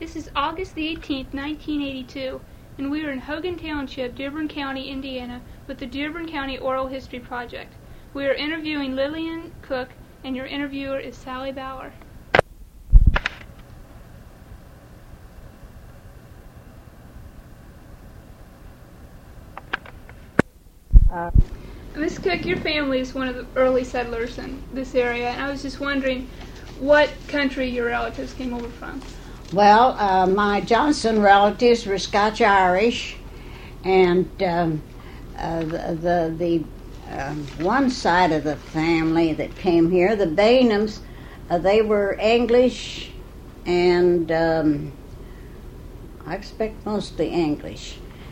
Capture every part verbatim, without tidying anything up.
This is August the eighteenth, nineteen eighty-two, and we are in Hogan Township, Dearborn County, Indiana, with the Dearborn County Oral History Project. We are interviewing Lillian Cook, and your interviewer is Sally Bauer. Uh, Miss Cook, your family is one of the early settlers in this area, and I was just wondering what country your relatives came over from. Well, uh, my Johnson relatives were Scotch-Irish, and um, uh, the the, the um, one side of the family that came here, the Bainhams, uh, they were English, and um, I expect mostly English.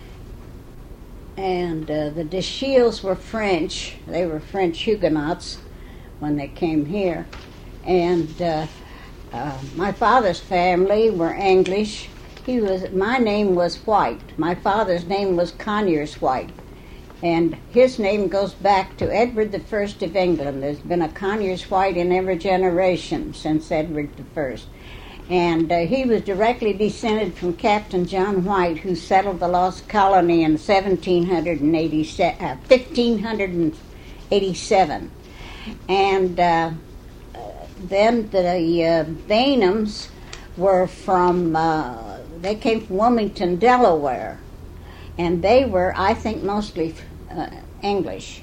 And uh, the Deschilles were French. They were French Huguenots when they came here. And uh, uh, my father's family were English. He was. My name was White. My father's name was Conyers White. And his name goes back to Edward the First of England. There's been a Conyers White in every generation since Edward the First. And uh, he was directly descended from Captain John White, who settled the Lost Colony in seventeen eighty-seven, uh, fifteen eighty-seven. And uh, then the uh, Bainhams were from, uh, they came from Wilmington, Delaware. And they were, I think, mostly uh, English.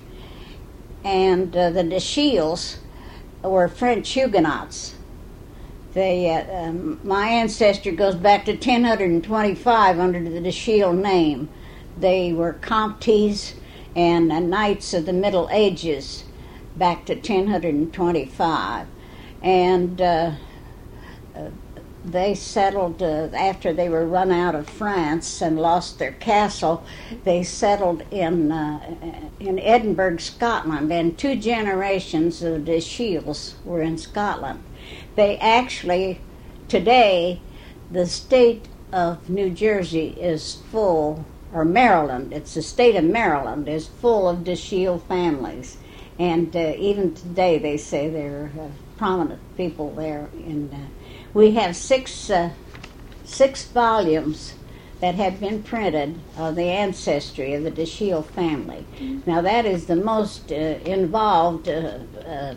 And uh, the Deschilles were French Huguenots. They, uh, um, my ancestor goes back to ten twenty-five under the Deschilles name. They were Comtes and uh, Knights of the Middle Ages back to ten twenty-five. And uh, uh, they settled, uh, after they were run out of France and lost their castle, they settled in, uh, in Edinburgh, Scotland, and two generations of Deschilles were in Scotland. They actually, today, the state of New Jersey is full, or Maryland, it's the state of Maryland, is full of Deschilles families. And uh, even today they say there are uh, prominent people there. And uh, we have six, uh, six volumes that have been printed of the ancestry of the Deschilles family. Mm-hmm. Now that is the most uh, involved uh, uh,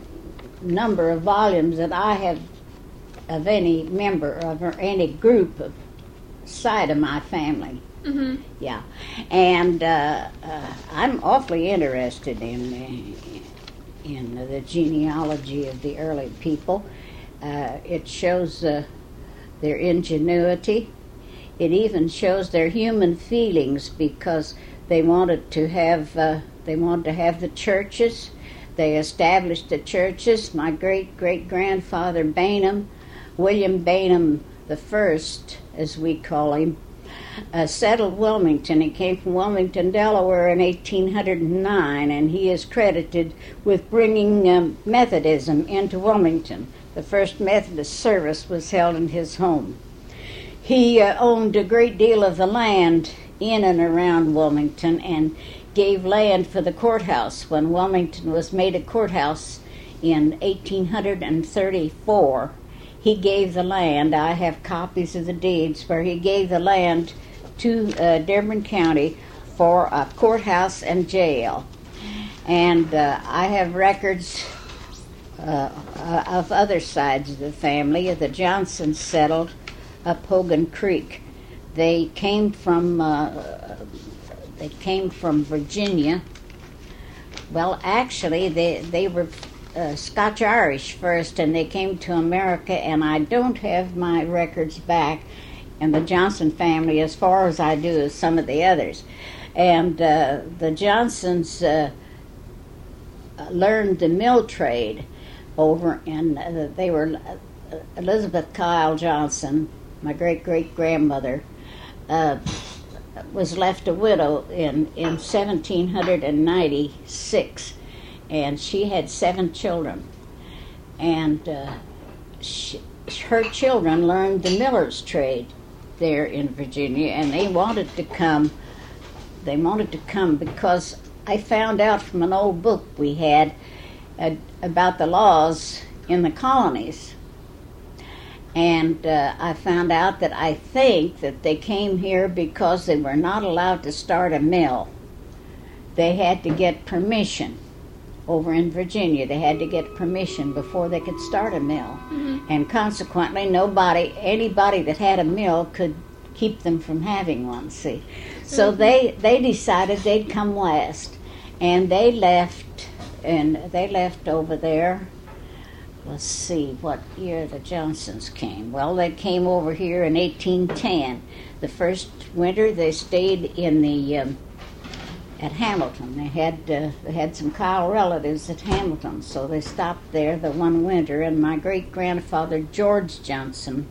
number of volumes that I have of any member of or any group of side of my family. Mm-hmm. Yeah, and uh, uh, I'm awfully interested in uh, in the genealogy of the early people. Uh, it shows uh, their ingenuity. It even shows their human feelings, because they wanted to have uh, they wanted to have the churches. They established the churches. My great-great-grandfather Bainham, William Bainham the First, as we call him, uh, settled Wilmington. He came from Wilmington, Delaware in eighteen oh nine, and he is credited with bringing um, Methodism into Wilmington. The first Methodist service was held in his home. He uh, owned a great deal of the land in and around Wilmington, and gave land for the courthouse when Wilmington was made a courthouse in eighteen thirty-four. He gave the land. I have copies of the deeds where he gave the land to uh, Dearborn County for a courthouse and jail. And uh, I have records uh, uh, of other sides of the family. The Johnsons settled up Hogan Creek. They came from uh, They came from Virginia. Well, actually, they they were uh, Scotch-Irish first, and they came to America, and I don't have my records back in the Johnson family as far as I do as some of the others. And uh, the Johnsons uh, learned the mill trade over in, uh, they were uh, Elizabeth Kyle Johnson, my great-great-grandmother, uh, was left a widow in, in seventeen ninety-six, and she had seven children. And uh, she, her children learned the miller's trade there in Virginia, and they wanted to come. They wanted to come because I found out from an old book we had uh, about the laws in the colonies. And uh, I found out that I think that they came here because they were not allowed to start a mill. They had to get permission over in Virginia. They had to get permission before they could start a mill. Mm-hmm. And consequently, nobody, anybody that had a mill could keep them from having one, see. So Mm-hmm. they, they decided they'd come west. And they left, and they left over there. Let's see, what year the Johnsons came. Well, they came over here in eighteen ten. The first winter they stayed in the um, at Hamilton. They had uh, they had some Kyle relatives at Hamilton, so they stopped there the one winter. And my great grandfather George Johnson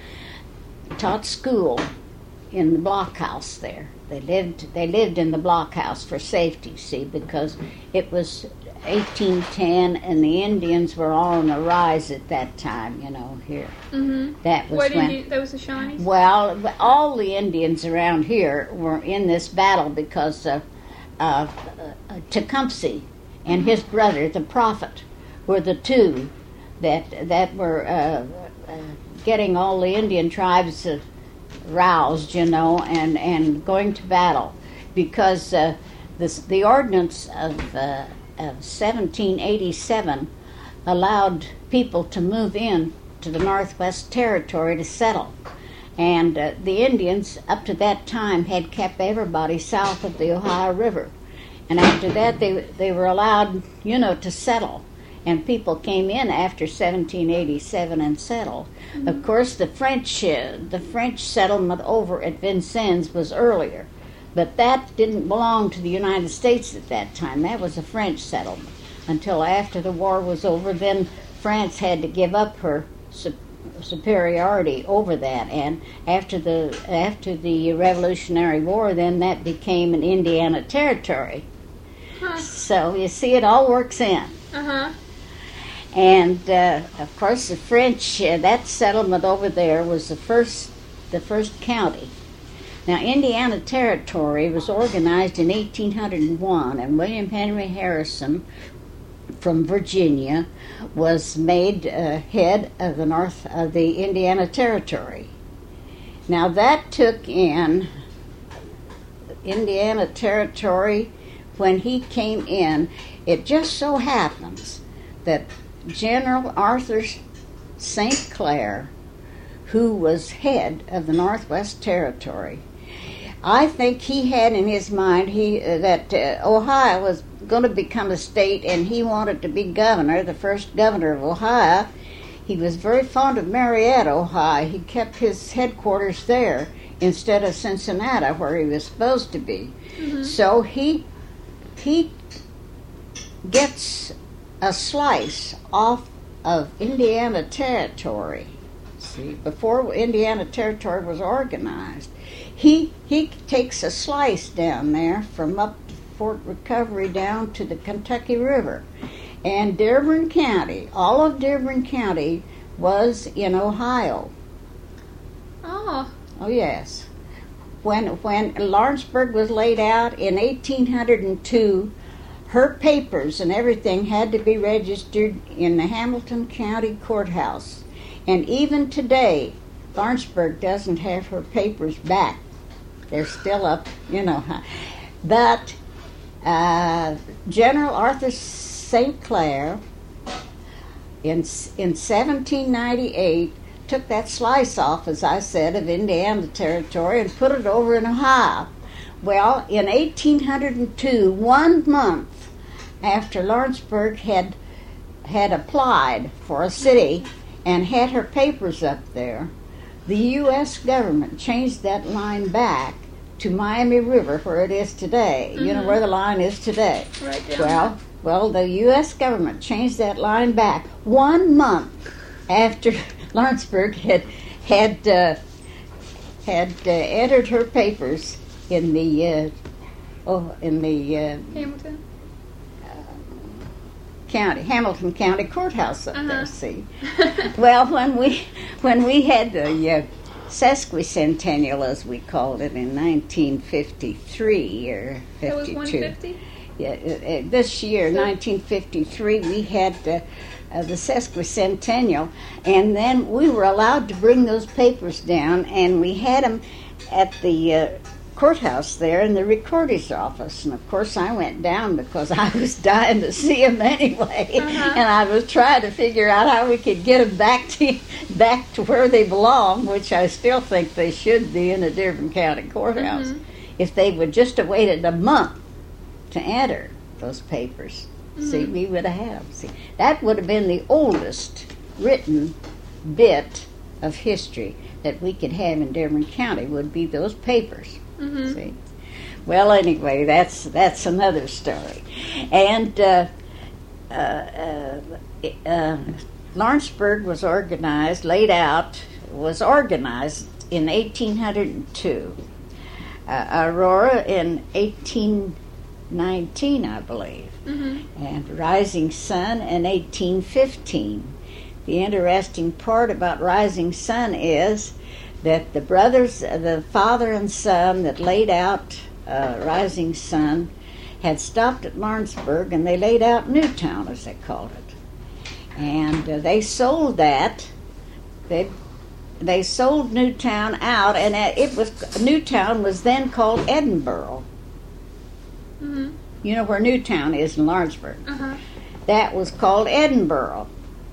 taught school in the blockhouse there. They lived they lived in the blockhouse for safety, see, because it was eighteen ten, and the Indians were all on the rise at that time, you know, here. Mm-hmm. That was What when... Indian? That was the Shawnees? Well, all the Indians around here were in this battle because of uh, uh, Tecumseh and his brother, the Prophet, were the two that, that were uh, uh, getting all the Indian tribes uh, roused, you know, and, and going to battle. Because uh, this, the ordinance of... Uh, of seventeen eighty-seven allowed people to move in to the Northwest Territory to settle. And uh, the Indians, up to that time, had kept everybody south of the Ohio River. And after that, they they were allowed, you know, to settle. And people came in after seventeen eighty-seven and settled. Mm-hmm. Of course, the French uh, the French settlement over at Vincennes was earlier. But that didn't belong to the United States at that time. That was a French settlement. Until after the war was over, then France had to give up her su- superiority over that. And after the after the Revolutionary War, then that became an Indiana territory. Huh. So you see, it all works in. Uh-huh. And uh, of course, the French uh, that settlement over there was the first the first county. Now, Indiana Territory was organized in eighteen oh one, and William Henry Harrison from Virginia was made uh, head of the North of the Indiana Territory. Now, that took in Indiana Territory when he came in. It just so happens that General Arthur Saint Clair, who was head of the Northwest Territory, I think he had in his mind he uh, that uh, Ohio was going to become a state, and he wanted to be governor, the first governor of Ohio. He was very fond of Marietta, Ohio. He kept his headquarters there instead of Cincinnati, where he was supposed to be. Mm-hmm. So he he gets a slice off of Indiana Territory. See, before Indiana Territory was organized. He he takes a slice down there from up to Fort Recovery down to the Kentucky River. And Dearborn County, all of Dearborn County was in Ohio. Oh. Oh, yes. When when Lawrenceburg was laid out in eighteen oh two, her papers and everything had to be registered in the Hamilton County Courthouse. And even today, Lawrenceburg doesn't have her papers back. They're still up, you know. But uh, General Arthur Saint Clair, in in seventeen ninety-eight, took that slice off, as I said, of Indiana Territory and put it over in Ohio. Well, in eighteen oh two, one month after Lawrenceburg had had applied for a city and had her papers up there, the U S government changed that line back to Miami River, where it is today. Mm-hmm. You know where the line is today. Right down well, there. well, the U S government changed that line back one month after Lawrenceburg had had uh, had uh, entered her papers in the uh, oh in the uh, Hamilton. County, Hamilton County Courthouse up uh-huh. there. See, well, when we when we had the uh, sesquicentennial, as we called it, in nineteen fifty-three or fifty-two. That was one fifty. Yeah, uh, uh, this year, So, nineteen fifty-three, we had uh, uh, the sesquicentennial, and then we were allowed to bring those papers down, and we had them at the uh, courthouse there in the recorder's office. And of course I went down because I was dying to see them anyway, uh-huh. and I was trying to figure out how we could get them back to back to where they belong, which I still think they should be in the Dearborn County Courthouse. Mm-hmm. If they would just have waited a month to enter those papers, mm-hmm. see, we would have had them. See, that would have been the oldest written bit of history that we could have in Dearborn County, would be those papers. Mm-hmm. See, well, anyway, that's that's another story. And uh, uh, uh, uh, Lawrenceburg was organized, laid out, was organized in eighteen oh two. Uh, Aurora in eighteen nineteen, I believe, mm-hmm. and Rising Sun in eighteen fifteen. The interesting part about Rising Sun is that the brothers, the father and son that laid out uh, Rising Sun, had stopped at Lawrenceburg, and they laid out Newtown, as they called it. And uh, they sold that. They they sold Newtown out, and it was Newtown was then called Edinburgh. Mm-hmm. You know where Newtown is in Lawrenceburg. Uh-huh. That was called Edinburgh.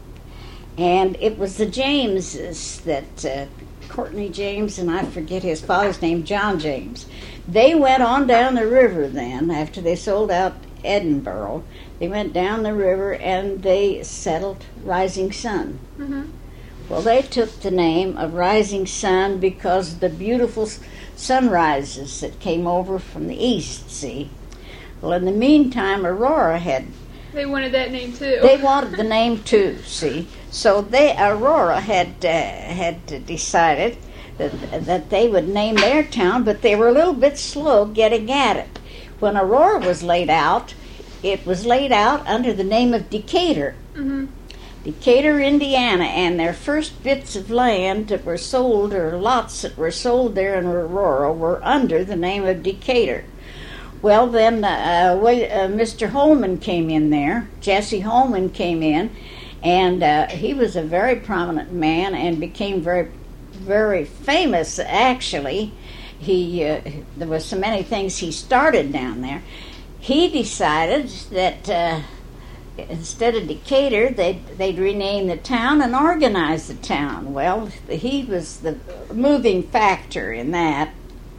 And it was the Jameses that, uh, Courtney James, and I forget his father's name, John James. They went on down the river then, after they sold out Edinburgh. They went down the river and they settled Rising Sun. Mm-hmm. Well, they took the name of Rising Sun because of the beautiful sunrises that came over from the east, see. Well, in the meantime, Aurora had... They wanted that name, too. They wanted the name, too, see. So they, Aurora had uh, had decided that, that they would name their town, but they were a little bit slow getting at it. When Aurora was laid out, it was laid out under the name of Decatur. Mm-hmm. Decatur, Indiana, and their first bits of land that were sold, or lots that were sold there in Aurora, were under the name of Decatur. Well, then uh, uh, Mister Holman came in there. Jesse Holman came in, and uh, he was a very prominent man and became very, very famous, actually. He uh, there was so many things he started down there. He decided that uh, instead of Decatur, they'd, they'd rename the town and organize the town. Well, he was the moving factor in that.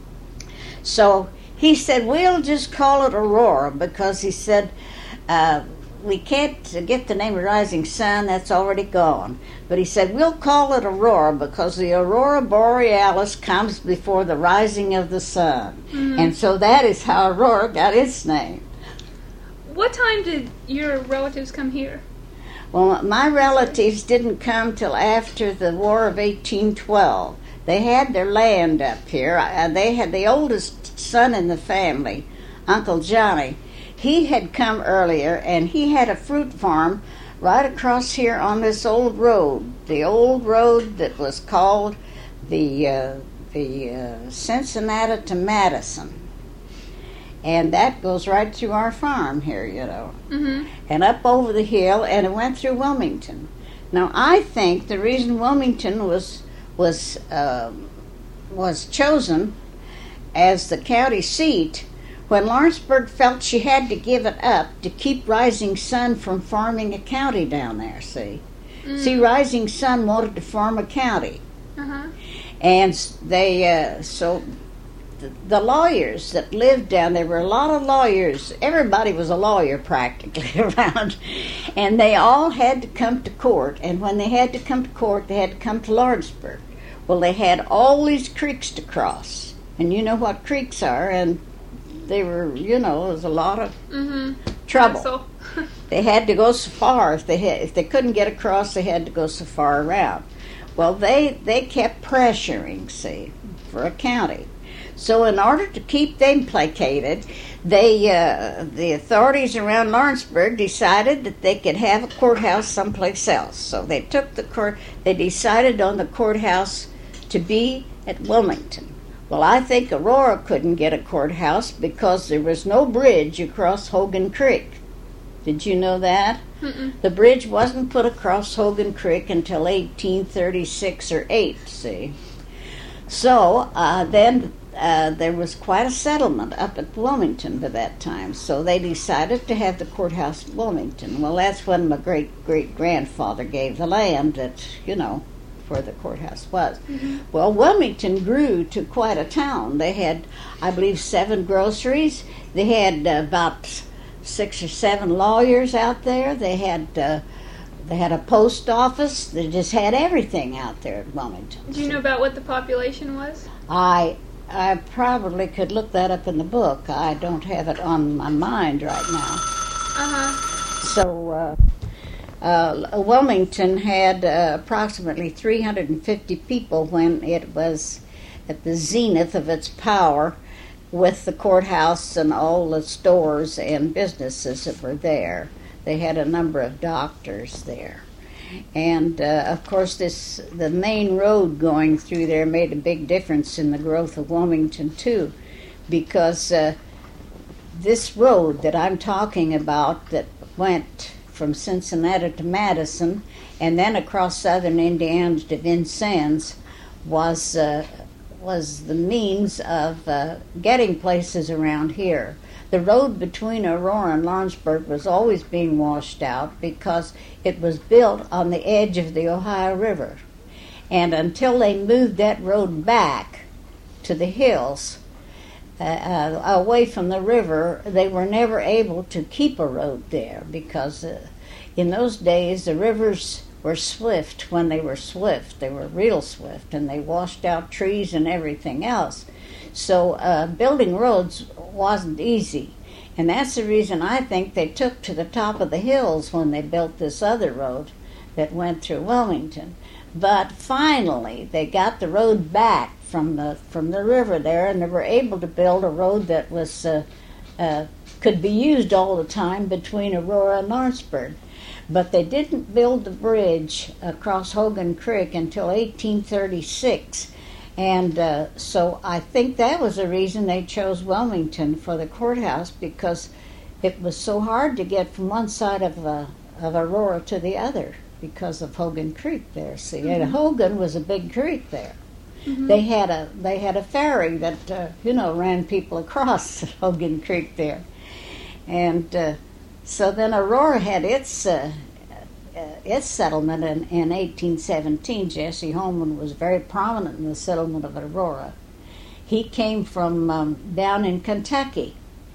So he said, we'll just call it Aurora, because he said, uh, we can't get the name of Rising Sun, that's already gone. But he said, we'll call it Aurora because the Aurora Borealis comes before the rising of the sun. Mm-hmm. And so that is how Aurora got its name. What time did your relatives come here? Well, my relatives didn't come till after the War of eighteen twelve. They had their land up here. Uh, they had the oldest son in the family, Uncle Johnny. He had come earlier, and he had a fruit farm right across here on this old road, the old road that was called the uh, the uh, Cincinnati to Madison. And that goes right through our farm here, you know, mm-hmm. and up over the hill, and it went through Wilmington. Now, I think the reason Wilmington was was uh, was chosen as the county seat, when Lawrenceburg felt she had to give it up to keep Rising Sun from forming a county down there, see? Mm. See, Rising Sun wanted to form a county. Uh-huh. And they, uh, so the, the lawyers that lived down there, were a lot of lawyers. Everybody was a lawyer practically around. And they all had to come to court. And when they had to come to court, they had to come to Lawrenceburg. Well, they had all these creeks to cross. And you know what creeks are, and they were, you know, there was a lot of mm-hmm. trouble. They had to go so far. If they had, if they couldn't get across, they had to go so far around. Well, they, they kept pressuring, see, for a county. So in order to keep them placated, they uh, the authorities around Lawrenceburg decided that they could have a courthouse someplace else. So they took the court. They decided on the courthouse to be at Wilmington. Well, I think Aurora couldn't get a courthouse because there was no bridge across Hogan Creek. Did you know that? Mm-mm. The bridge wasn't put across Hogan Creek until eighteen thirty-six or eight, see. So uh, then uh, there was quite a settlement up at Wilmington by that time. So they decided to have the courthouse in Wilmington. Well, that's when my great-great-grandfather gave the land that, you know, where the courthouse was. Mm-hmm. Well, Wilmington grew to quite a town. They had, I believe, seven groceries. They had uh, about six or seven lawyers out there. They had uh, they had a post office. They just had everything out there at Wilmington. Do you know about what the population was? I I probably could look that up in the book. I don't have it on my mind right now. Uh-huh. So uh, uh, Wilmington had uh, approximately three hundred fifty people when it was at the zenith of its power, with the courthouse and all the stores and businesses that were there. They had a number of doctors there. And, uh, of course, this the main road going through there made a big difference in the growth of Wilmington, too, because uh, this road that I'm talking about that went from Cincinnati to Madison and then across southern Indiana to Vincennes was... Uh, was the means of uh, getting places around here. The road between Aurora and Lawrenceburg was always being washed out because it was built on the edge of the Ohio River. And until they moved that road back to the hills, uh, uh, away from the river, they were never able to keep a road there because uh, in those days the rivers were swift when they were swift. They were real swift, and they washed out trees and everything else. So uh, building roads wasn't easy. And that's the reason I think they took to the top of the hills when they built this other road that went through Wilmington. But finally, they got the road back from the from the river there, and they were able to build a road that was uh, uh, could be used all the time between Aurora and Lawrenceburg. But they didn't build the bridge across Hogan Creek until eighteen thirty-six. And uh, so I think that was the reason they chose Wilmington for the courthouse, because it was so hard to get from one side of, uh, of Aurora to the other because of Hogan Creek there. See, mm-hmm. And Hogan was a big creek there. Mm-hmm. They had a they had a ferry that uh, you know ran people across Hogan Creek there, and. Uh, So then Aurora had its uh, uh, its settlement in, in eighteen seventeen. Jesse Holman was very prominent in the settlement of Aurora. He came from um, down in Kentucky.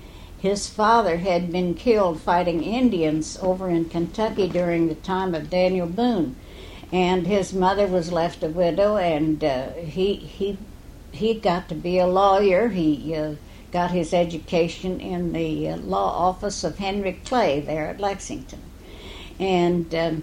His father had been killed fighting Indians over in Kentucky during the time of Daniel Boone, and his mother was left a widow, and uh, he he he got to be a lawyer. He uh, got his education in the uh, law office of Henry Clay there at Lexington. And um,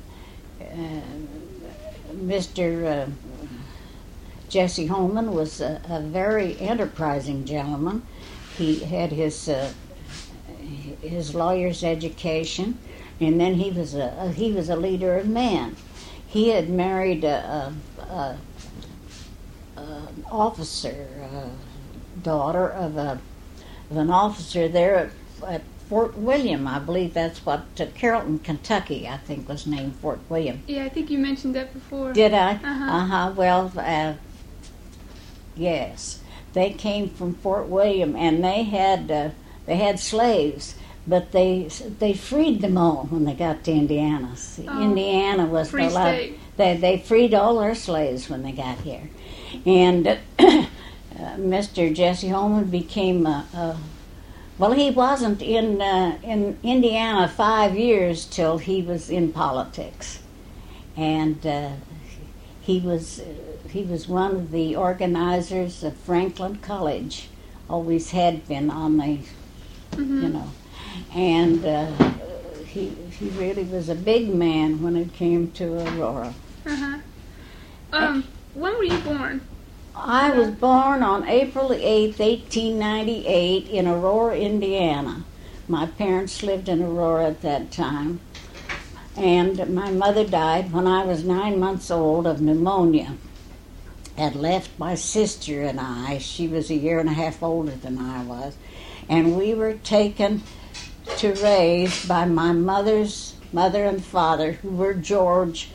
uh, Mister Uh, Jesse Holman was a, a very enterprising gentleman. He had his uh, his lawyer's education, and then he was a, a he was a leader of men. He had married a, a, a, a an officer, a daughter of a of an officer there at, at Fort William. I believe that's what uh, Carrollton, Kentucky, I think was named Fort William. Yeah, I think you mentioned that before. Did I? Uh-huh. Uh-huh. Well, uh, yes. They came from Fort William, and they had uh, they had slaves, but they they freed them all when they got to Indiana. See, oh, Indiana was free the last, state. They they freed all their slaves when they got here, and uh, Mister Jesse Holman became a, a well. He wasn't in uh, in Indiana five years till he was in politics, and uh, he was. Uh, He was one of the organizers of Franklin College, always had been on the, mm-hmm. you know, and uh, he he really was a big man when it came to Aurora. Uh-huh. Um, when were you born? I was born on April the eighth, eighteen ninety-eight, in Aurora, Indiana. My parents lived in Aurora at that time, and my mother died when I was nine months old of pneumonia. Had left my sister and I. She was a year and a half older than I was. And we were taken to raise by my mother's mother and father, who were George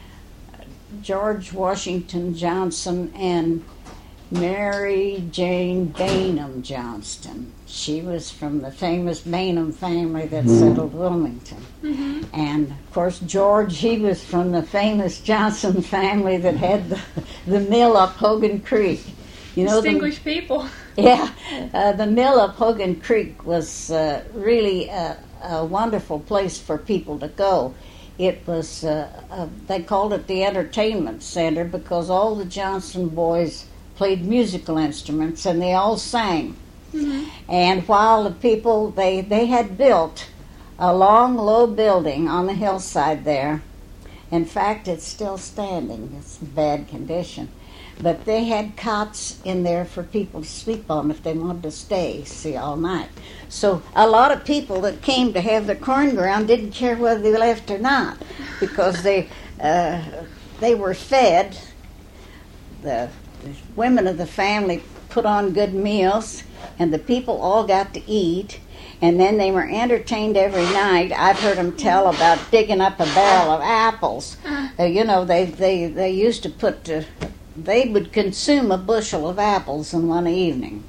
George Washington Johnson and Mary Jane Bainham Johnston. She was from the famous Bainham family that mm-hmm. settled Wilmington. Mm-hmm. And, of course, George, he was from the famous Johnson family that had the, the mill up Hogan Creek. You know, distinguished the, people. Yeah. Uh, the mill up Hogan Creek was uh, really a, a wonderful place for people to go. It was, uh, uh, they called it the entertainment center because all the Johnson boys played musical instruments and they all sang. Mm-hmm. And while the people, they, they had built a long, low building on the hillside there. In fact, it's still standing. It's in bad condition. But they had cots in there for people to sleep on if they wanted to stay, see, all night. So a lot of people that came to have their corn ground didn't care whether they left or not because they uh, they were fed. The, the women of the family put on good meals, and the people all got to eat, and then they were entertained every night. I've heard them tell about digging up a barrel of apples. Uh, you know, they, they, they used to put... Uh, they would consume a bushel of apples in one evening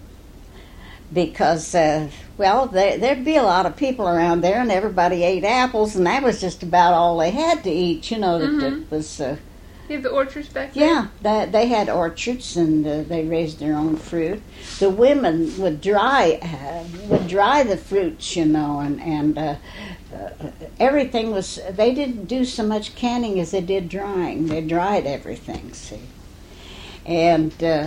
because, uh, well, there, there'd be a lot of people around there and everybody ate apples, and that was just about all they had to eat, you know. Mm-hmm. That it was... Uh, you have the orchards back there? Yeah, that, they had orchards, and uh, they raised their own fruit. The women would dry uh, would dry the fruits, you know, and, and uh, uh, everything was... They didn't do so much canning as they did drying. They dried everything, see. And uh,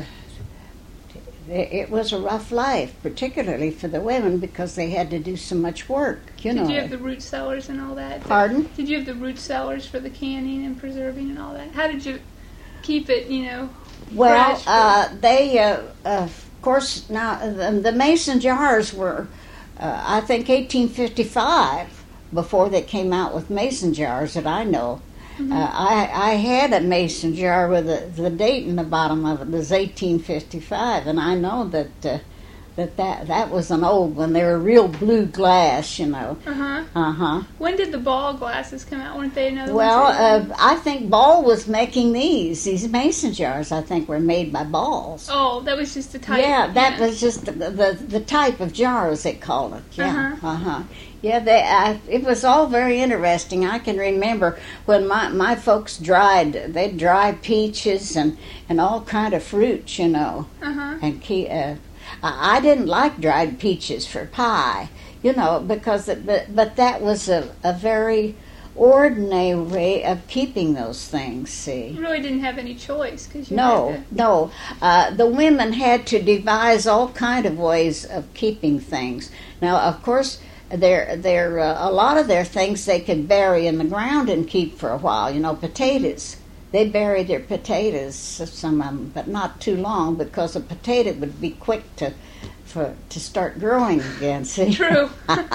it was a rough life, particularly for the women, because they had to do so much work, you know. Did you have the root cellars and all that? Pardon? Did you have the root cellars for the canning and preserving and all that? How did you keep it, you know, well, fresh? uh, they, uh, uh, of course, now, the, the mason jars were, uh, I think, eighteen fifty-five, before they came out with mason jars that I know. Mm-hmm. Uh, I, I had a mason jar with a, the date in the bottom of it was eighteen fifty-five, and I know that uh, that, that that was an old one. They were real blue glass, you know. Uh-huh. Uh-huh. When did the Ball glasses come out? Weren't they another well, one? Well, uh, I think Ball was making these. These mason jars, I think, were made by Balls. Oh, that was just the type. Yeah, that yeah. was just the, the, the type of jar, as they called it. Yeah, uh-huh. uh-huh. Yeah, they, I, it was all very interesting. I can remember when my, my folks dried, they'd dry peaches and, and all kind of fruits, you know. Uh-huh. And key, uh, I didn't like dried peaches for pie, you know, because it, but, but that was a, a very ordinary way of keeping those things, see. You really didn't have any choice. Cause you no, had to... no. Uh, the women had to devise all kind of ways of keeping things. Now, of course... They're, they're, uh, a lot of their things they could bury in the ground and keep for a while. You know, potatoes. They bury their potatoes, some of them, but not too long because a potato would be quick to for to start growing again. See? True.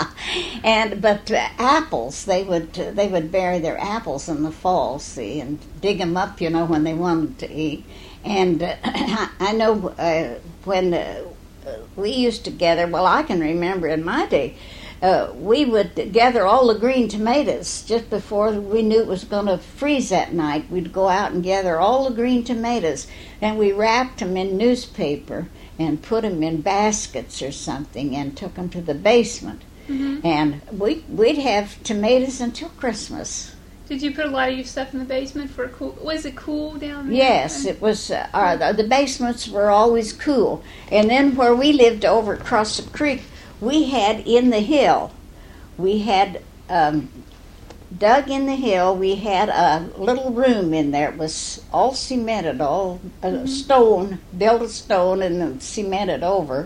and but uh, apples, they would uh, they would bury their apples in the fall, see, and dig them up, you know, when they wanted to eat. And uh, I know uh, when uh, we used to gather. Well, I can remember in my day. Uh, we would gather all the green tomatoes just before we knew it was going to freeze that night. We'd go out and gather all the green tomatoes, and we wrapped them in newspaper and put them in baskets or something and took them to the basement. Mm-hmm. And we, we'd have tomatoes until Christmas. Did you put a lot of your stuff in the basement for a cool? Was it cool down there? Yes, it was. Uh, our, the basements were always cool. And then where we lived over across the creek, we had in the hill, we had um, dug in the hill, we had a little room in there. It was all cemented, all uh, mm-hmm. stone, built of stone and then cemented over.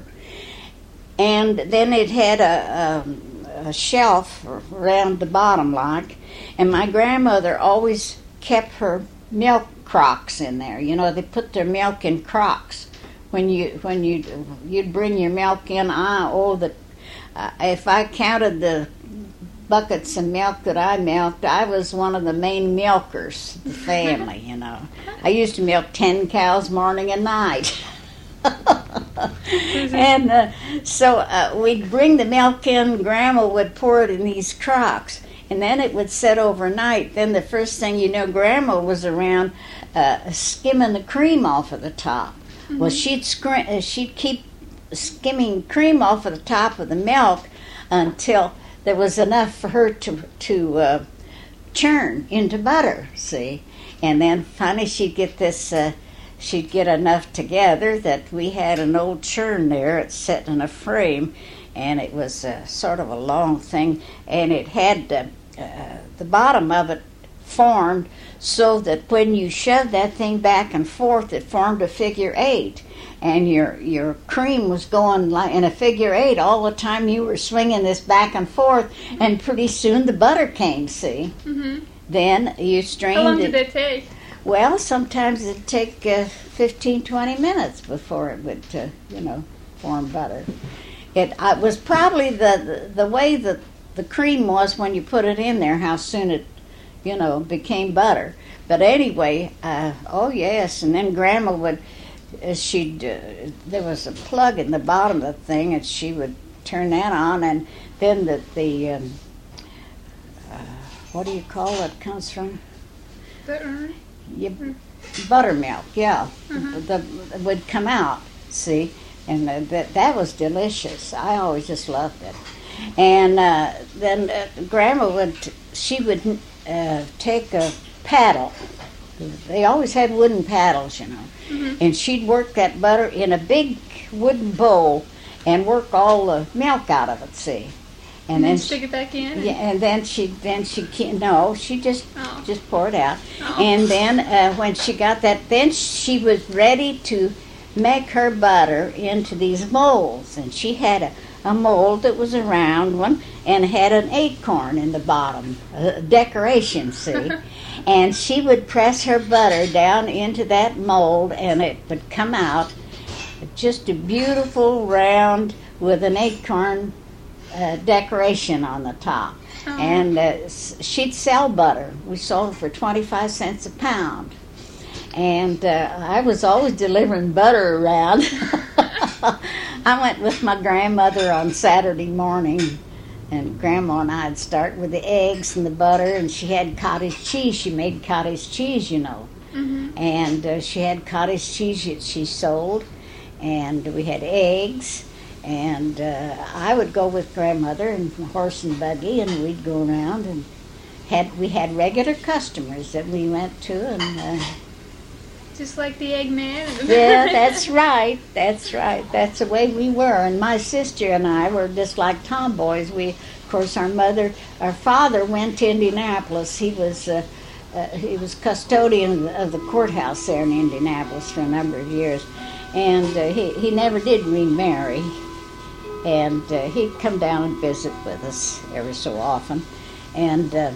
And then it had a, a, a shelf around the bottom like, and my grandmother always kept her milk crocks in there. You know, they put their milk in crocks. When you when you you'd bring your milk in, I oh the uh, if I counted the buckets of milk that I milked, I was one of the main milkers of the family. You know, I used to milk ten cows morning and night. and uh, so uh, we'd bring the milk in. Grandma would pour it in these crocks, and then it would set overnight. Then the first thing you know, Grandma was around uh, skimming the cream off of the top. Mm-hmm. Well, she'd scr- uh, she'd keep skimming cream off of the top of the milk until there was enough for her to to uh, churn into butter. See, and then finally she'd get this. Uh, she'd get enough together that we had an old churn there. It's set in a frame, and it was uh, sort of a long thing, and it had uh, uh, the bottom of it formed so that when you shoved that thing back and forth, it formed a figure eight, and your your cream was going like in a figure eight all the time you were swinging this back and forth, and pretty soon the butter came. See, mm-hmm. Then you strained it. How long did that take? Well, sometimes it'd take uh, fifteen, twenty minutes before it would, uh, you know, form butter. It uh, was probably the, the the way that the cream was when you put it in there, how soon it, you know, became butter. But anyway, uh, oh yes, and then Grandma would, uh, she'd, uh, there was a plug in the bottom of the thing, and she would turn that on, and then the, the um, uh, what do you call it comes from? The urn? Yeah, buttermilk, yeah, uh-huh. the, the would come out, see, and uh, that that was delicious. I always just loved it. And uh, then uh, Grandma would, she would uh, take a paddle. They always had wooden paddles, you know, mm-hmm. and she'd work that butter in a big wooden bowl and work all the milk out of it, see. And, and then stick it back in. Yeah, and then she then she no, she just oh. just pour it out, oh. and then uh, when she got that, then she was ready to make her butter into these molds, and she had a, a mold that was a round one and had an acorn in the bottom, a decoration, see, and she would press her butter down into that mold, and it would come out just a beautiful round with an acorn. Uh, decoration on the top, oh. and uh, she'd sell butter. We sold it for twenty-five cents a pound, and uh, I was always delivering butter around. I went with my grandmother on Saturday morning, and Grandma and I'd start with the eggs and the butter, and she had cottage cheese. She made cottage cheese, you know, mm-hmm. and uh, she had cottage cheese that she sold, and we had eggs. And uh, I would go with Grandmother and horse and buggy, and we'd go around and had we had regular customers that we went to, and uh, just like the Eggman. Yeah, that's right. That's right. That's the way we were. And my sister and I were just like tomboys. We, of course, our mother, our father went to Indianapolis. He was uh, uh, he was custodian of the courthouse there in Indianapolis for a number of years, and uh, he he never did remarry. And uh, he'd come down and visit with us every so often. And uh,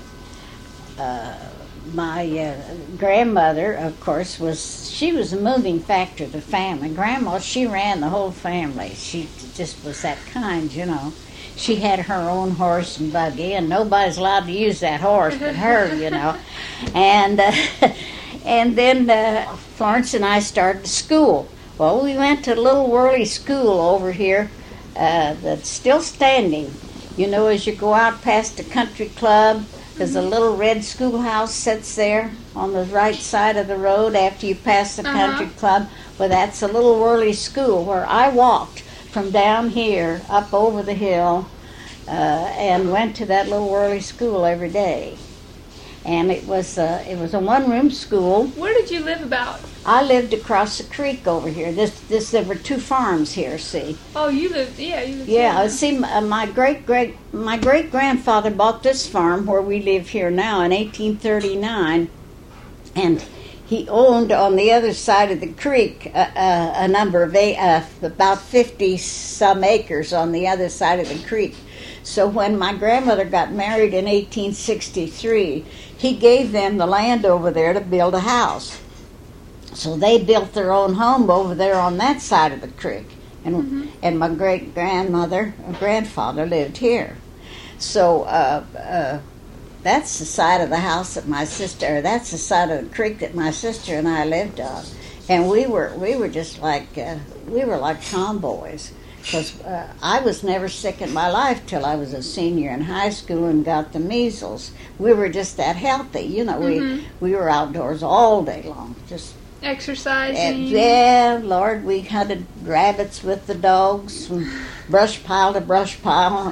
uh, my uh, grandmother, of course, was, she was a moving factor of the family. Grandma, she ran the whole family. She just was that kind, you know. She had her own horse and buggy, and nobody's allowed to use that horse but her, you know. And, uh, and then uh, Florence and I started school. Well, we went to Little Worley School over here. Uh, that's still standing. You know, as you go out past the country club, there's a little red schoolhouse sits there on the right side of the road after you pass the uh-huh. country club. Well, that's a Little Worley School where I walked from down here up over the hill uh, and went to that Little Worley School every day. And it was uh, it was a one-room school. Where did you live about? I lived across the creek over here. This this there were two farms here. See. Oh, you lived. Yeah, you lived. Yeah. Here. See, my, my great great my great grandfather bought this farm where we live here now in eighteen thirty-nine, and he owned on the other side of the creek uh, uh, a number of a, uh, about fifty some acres on the other side of the creek. So when my grandmother got married in eighteen sixty-three, he gave them the land over there to build a house. So they built their own home over there on that side of the creek. And mm-hmm. and my great-grandmother, grandfather lived here. So uh, uh, that's the side of the house that my sister, or that's the side of the creek that my sister and I lived on. and we were we were just like uh, we were like tomboys. Because uh, I was never sick in my life till I was a senior in high school and got the measles. We were just that healthy, you know. Mm-hmm. We we were outdoors all day long, just exercising. and, yeah, Lord, we hunted rabbits with the dogs, from brush pile to brush pile,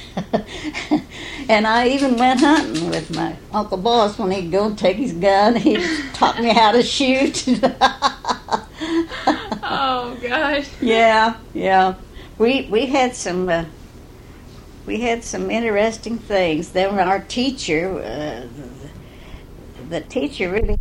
and I even went hunting with my Uncle Boss when he'd go and take his gun. He taught me how to shoot. Oh gosh. Yeah, yeah. We we had some uh, we had some interesting things. Then our teacher, uh, the, the teacher really.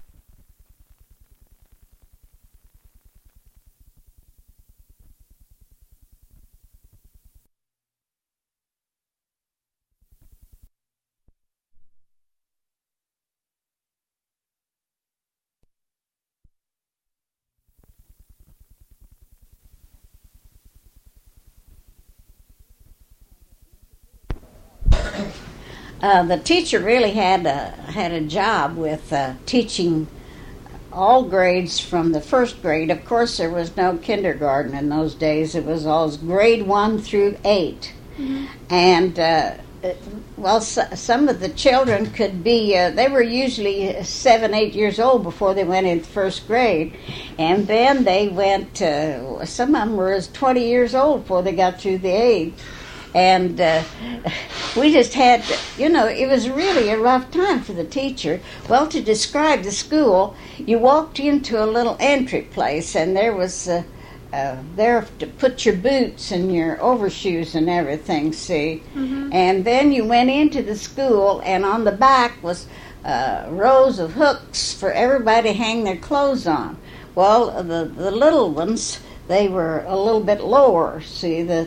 Uh, the teacher really had a, had a job with uh, teaching all grades from the first grade. Of course, there was no kindergarten in those days. It was all grade one through eight. Mm-hmm. And, uh, well, so, some of the children could be, uh, they were usually seven, eight years old before they went into first grade. And then they went, uh, some of them were as twenty years old before they got through the eighth. And uh, we just had, you know, it was really a rough time for the teacher. Well, to describe the school, you walked into a little entry place, and there was uh, uh, there to put your boots and your overshoes and everything, see? Mm-hmm. And then you went into the school, and on the back was uh, rows of hooks for everybody to hang their clothes on. Well, the, the little ones, they were a little bit lower, see, the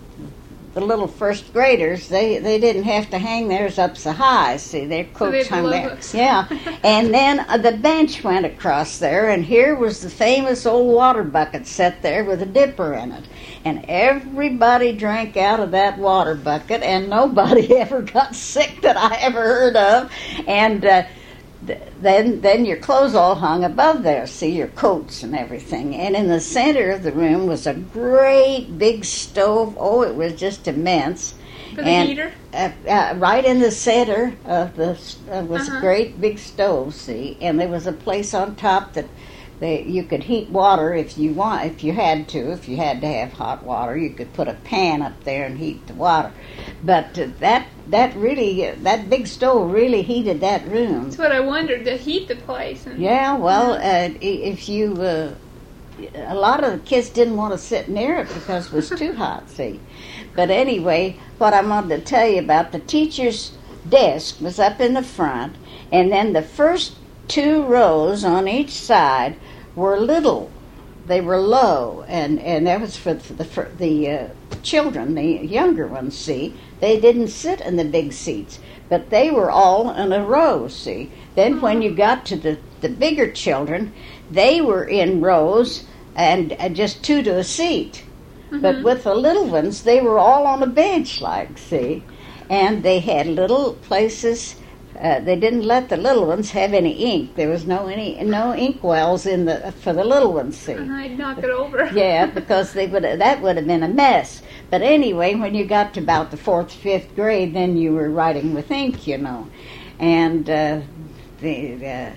The little first graders, they, they didn't have to hang theirs up so high. See, their coats so hung there. Hooks. Yeah. And then uh, the bench went across there, and here was the famous old water bucket set there with a dipper in it. And everybody drank out of that water bucket, and nobody ever got sick that I ever heard of. And uh, th- then then your clothes all hung above there, see, your coats and everything. And in the center of the room was a great big stove. Oh, it was just immense. For the and, heater? Uh, uh, right in the center of the uh, was uh-huh. a great big stove, see, and there was a place on top that they, you could heat water if you want, if you had to. If you had to have hot water, you could put a pan up there and heat the water. But uh, that that really uh, that big stove really heated that room. That's what I wondered, to heat the place. And, yeah, well, uh, if you uh, a lot of the kids didn't want to sit near it because it was too hot, see. But anyway, what I wanted to tell you about, the teacher's desk was up in the front, and then the first two rows on each side were little. They were low, and, and that was for the for the uh, children, the younger ones, see. They didn't sit in the big seats, but they were all in a row, see. Then when you got to the, the bigger children, they were in rows and uh, just two to a seat. Mm-hmm. But with the little ones, they were all on a bench, like, see. And they had little places. Uh, they didn't let the little ones have any ink. There was no any no ink wells in the for the little ones, see. And I'd knock it over. Yeah, because they would that would have been a mess. But anyway, when you got to about the fourth, fifth grade, then you were writing with ink, you know. And uh, the uh,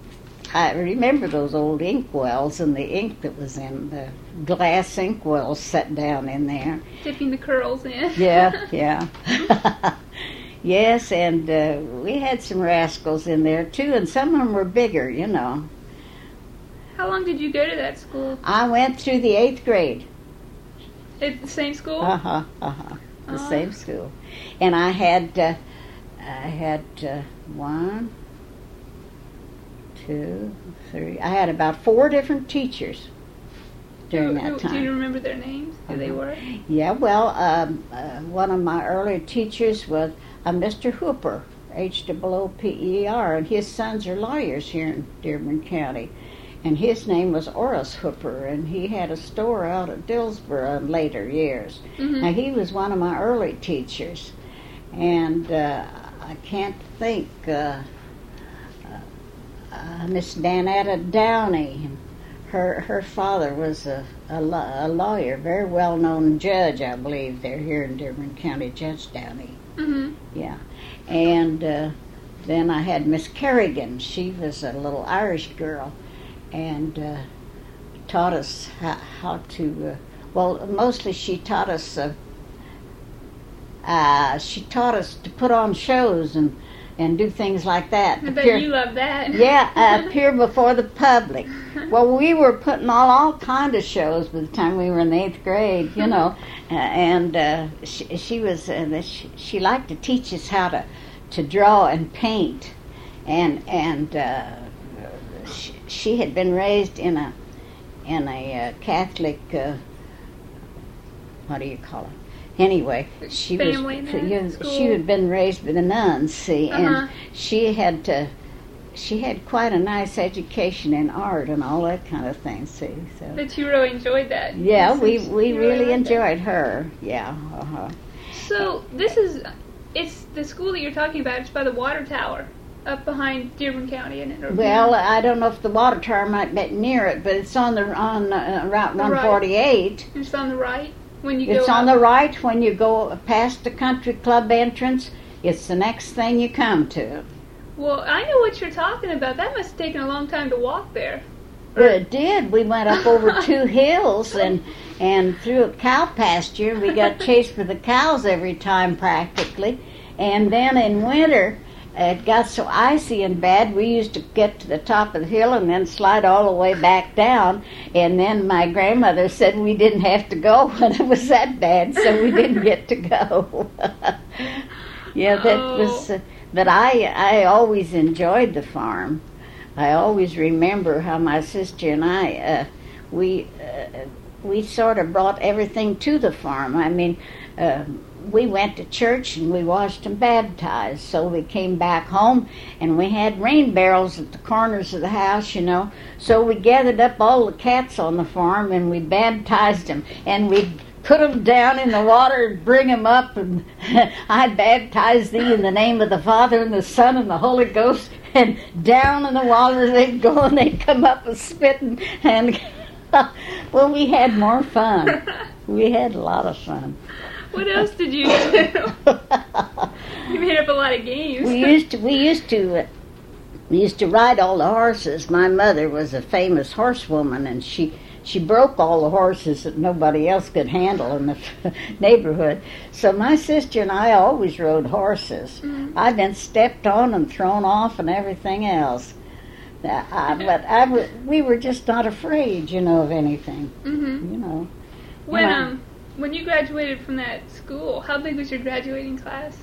I remember those old ink wells and the ink that was in the glass ink wells set down in there. Dipping the curls in. Yeah, yeah. Yes, and uh, we had some rascals in there too, and some of them were bigger, you know. How long did you go to that school? I went through the eighth grade. At the same school? Uh-huh, uh-huh. The Uh-huh. same school. And I had, uh, I had uh, one, two, three. I had about four different teachers during who, that who, time. Do you remember their names? Who they were? Yeah, well, um, uh, one of my early teachers was uh, Mister Hooper, H O O P E R, and his sons are lawyers here in Dearborn County. And his name was Horace Hooper, and he had a store out at Dillsboro in later years. Mm-hmm. Now, he was one of my early teachers. And uh, I can't think, uh, uh, uh, Miss Danetta Downey, her her father was a, a, a lawyer, very well-known judge, I believe. They're here in Dearborn County, Judge Downey. Mm-hmm. Yeah. And uh, then I had Miss Kerrigan. She was a little Irish girl and uh, taught us how, how to, uh, well, mostly she taught us, uh, uh, she taught us to put on shows and, and do things like that. I bet Appear, you love that. yeah, uh, appear before the public. Well, we were putting on all kind of shows by the time we were in the eighth grade, you know, uh, and uh, she, she was, uh, she, she liked to teach us how to, to draw and paint, and and uh, she, she had been raised in a in a uh, Catholic, uh, what do you call it? Anyway, she Family was then, you, school. she had been raised by the nuns, see, Uh-huh. and she had to. She had quite a nice education in art and all that kind of thing, see. So But you really enjoyed that. yeah, we Since we you really liked it. enjoyed her. Yeah. Uh-huh. So this is, it's the school that you're talking about. It's by the water tower, up behind Dearborn County, isn't it? Or- Well, I don't know if the water tower might be near it, but it's on the on uh, Route The right. one forty-eight. It's on the right when you It's go on up. the right when you go past the country club entrance. It's the next thing you come to. Well, I know what you're talking about. That must have taken a long time to walk there. But it did. We went up over two hills and and through a cow pasture. We got chased with the cows every time practically. And then in winter, it got so icy and bad, we used to get to the top of the hill and then slide all the way back down. And then my grandmother said we didn't have to go when it was that bad, so we didn't get to go. Yeah, that Oh. was... Uh, but I, I always enjoyed the farm. I always remember how my sister and I, uh, we, uh, we sort of brought everything to the farm. I mean, uh, we went to church and we watched them baptized. So we came back home and we had rain barrels at the corners of the house, you know. So we gathered up all the cats on the farm and we baptized them. And we put them down in the water and bring them up. And I baptize thee in the name of the Father and the Son and the Holy Ghost. And down in the water they'd go and they'd come up and spitting. And, well, we had more fun. We had a lot of fun. What else did you do? You made up a lot of games. we used to we used to uh, we used to ride all the horses. My mother was a famous horsewoman, and she she broke all the horses that nobody else could handle in the neighborhood. So my sister and I always rode horses. Mm-hmm. I've been stepped on and thrown off and everything else. Uh, I, but I w- we were just not afraid, you know, of anything. Mm-hmm. You know. When Yeah. um when you graduated from that school, how big was your graduating class?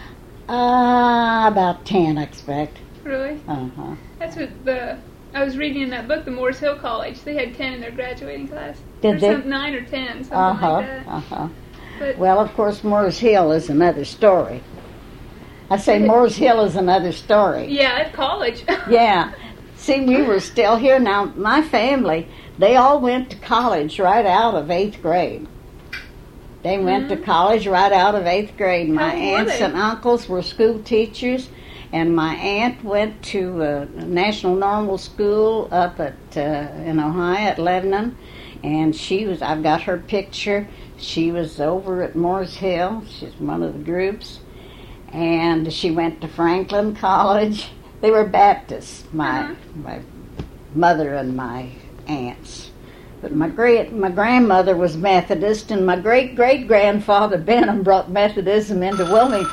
Uh, about ten, I expect. Really? Uh-huh. That's what the I was reading in that book, the Morris Hill College. They had ten in their graduating class. Did or they? Some, nine or ten, something Uh-huh, like that. uh-huh. But Well, of course, Moore's Hill is another story. I say Moore's Hill is another story. yeah, at college. Yeah. See, we were still here. Now, my family, they all went to college right out of eighth grade. They went to college right out of eighth grade. My How old were aunts they? and uncles were school teachers, and my aunt went to uh, National Normal School up at uh, in Ohio at Lebanon, and she was. I've got her picture. She was over at Moore's Hill. She's one of the groups, and she went to Franklin College. They were Baptists. My Uh-huh. my mother and my aunts. But my great my grandmother was Methodist, and my great great grandfather Benham brought Methodism into Wilmington.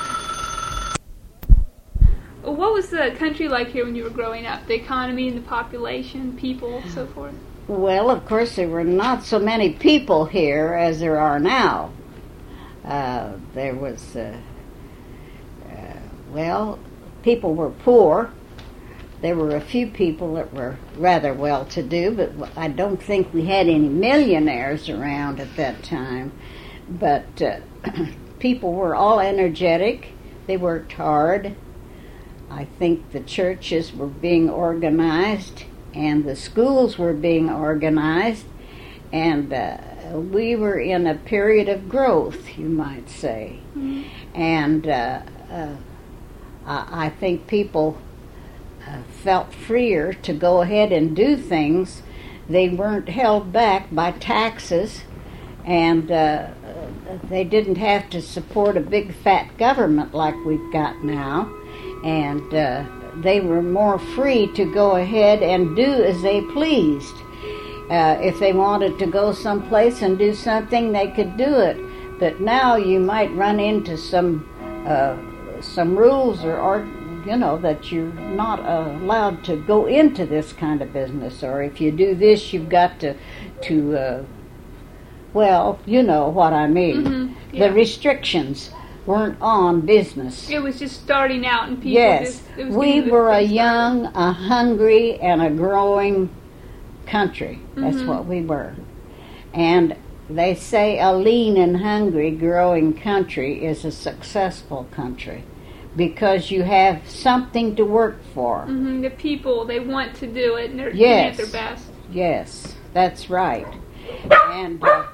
What was the country like here when you were growing up? The economy and the population, people, so forth. Well, of course, there were not so many people here as there are now. Uh, there was, uh, uh, well, people were poor. There were a few people that were rather well-to-do, but I don't think we had any millionaires around at that time. But uh, people were all energetic. They worked hard. I think the churches were being organized, and the schools were being organized, and uh, we were in a period of growth, you might say. Mm-hmm. And uh, uh, I I think people uh, felt freer to go ahead and do things they weren't held back by taxes, and uh, they didn't have to support a big fat government like we've got now, and uh, they were more free to go ahead and do as they pleased. Uh, if they wanted to go someplace and do something, they could do it. But now you might run into some uh, some rules or, or you know, that you're not uh, allowed to go into this kind of business, or if you do this, you've got to, to uh, well, you know what I mean. Mm-hmm. Yeah. The restrictions weren't on business. It was just starting out, and people yes, just... It was we were a started. young, a hungry, and a growing country. That's Mm-hmm. what we were. And they say a lean and hungry growing country is a successful country because you have something to work for. Mm-hmm. The people, they want to do it, and they're Yes. doing it their best. Yes, that's right. And uh,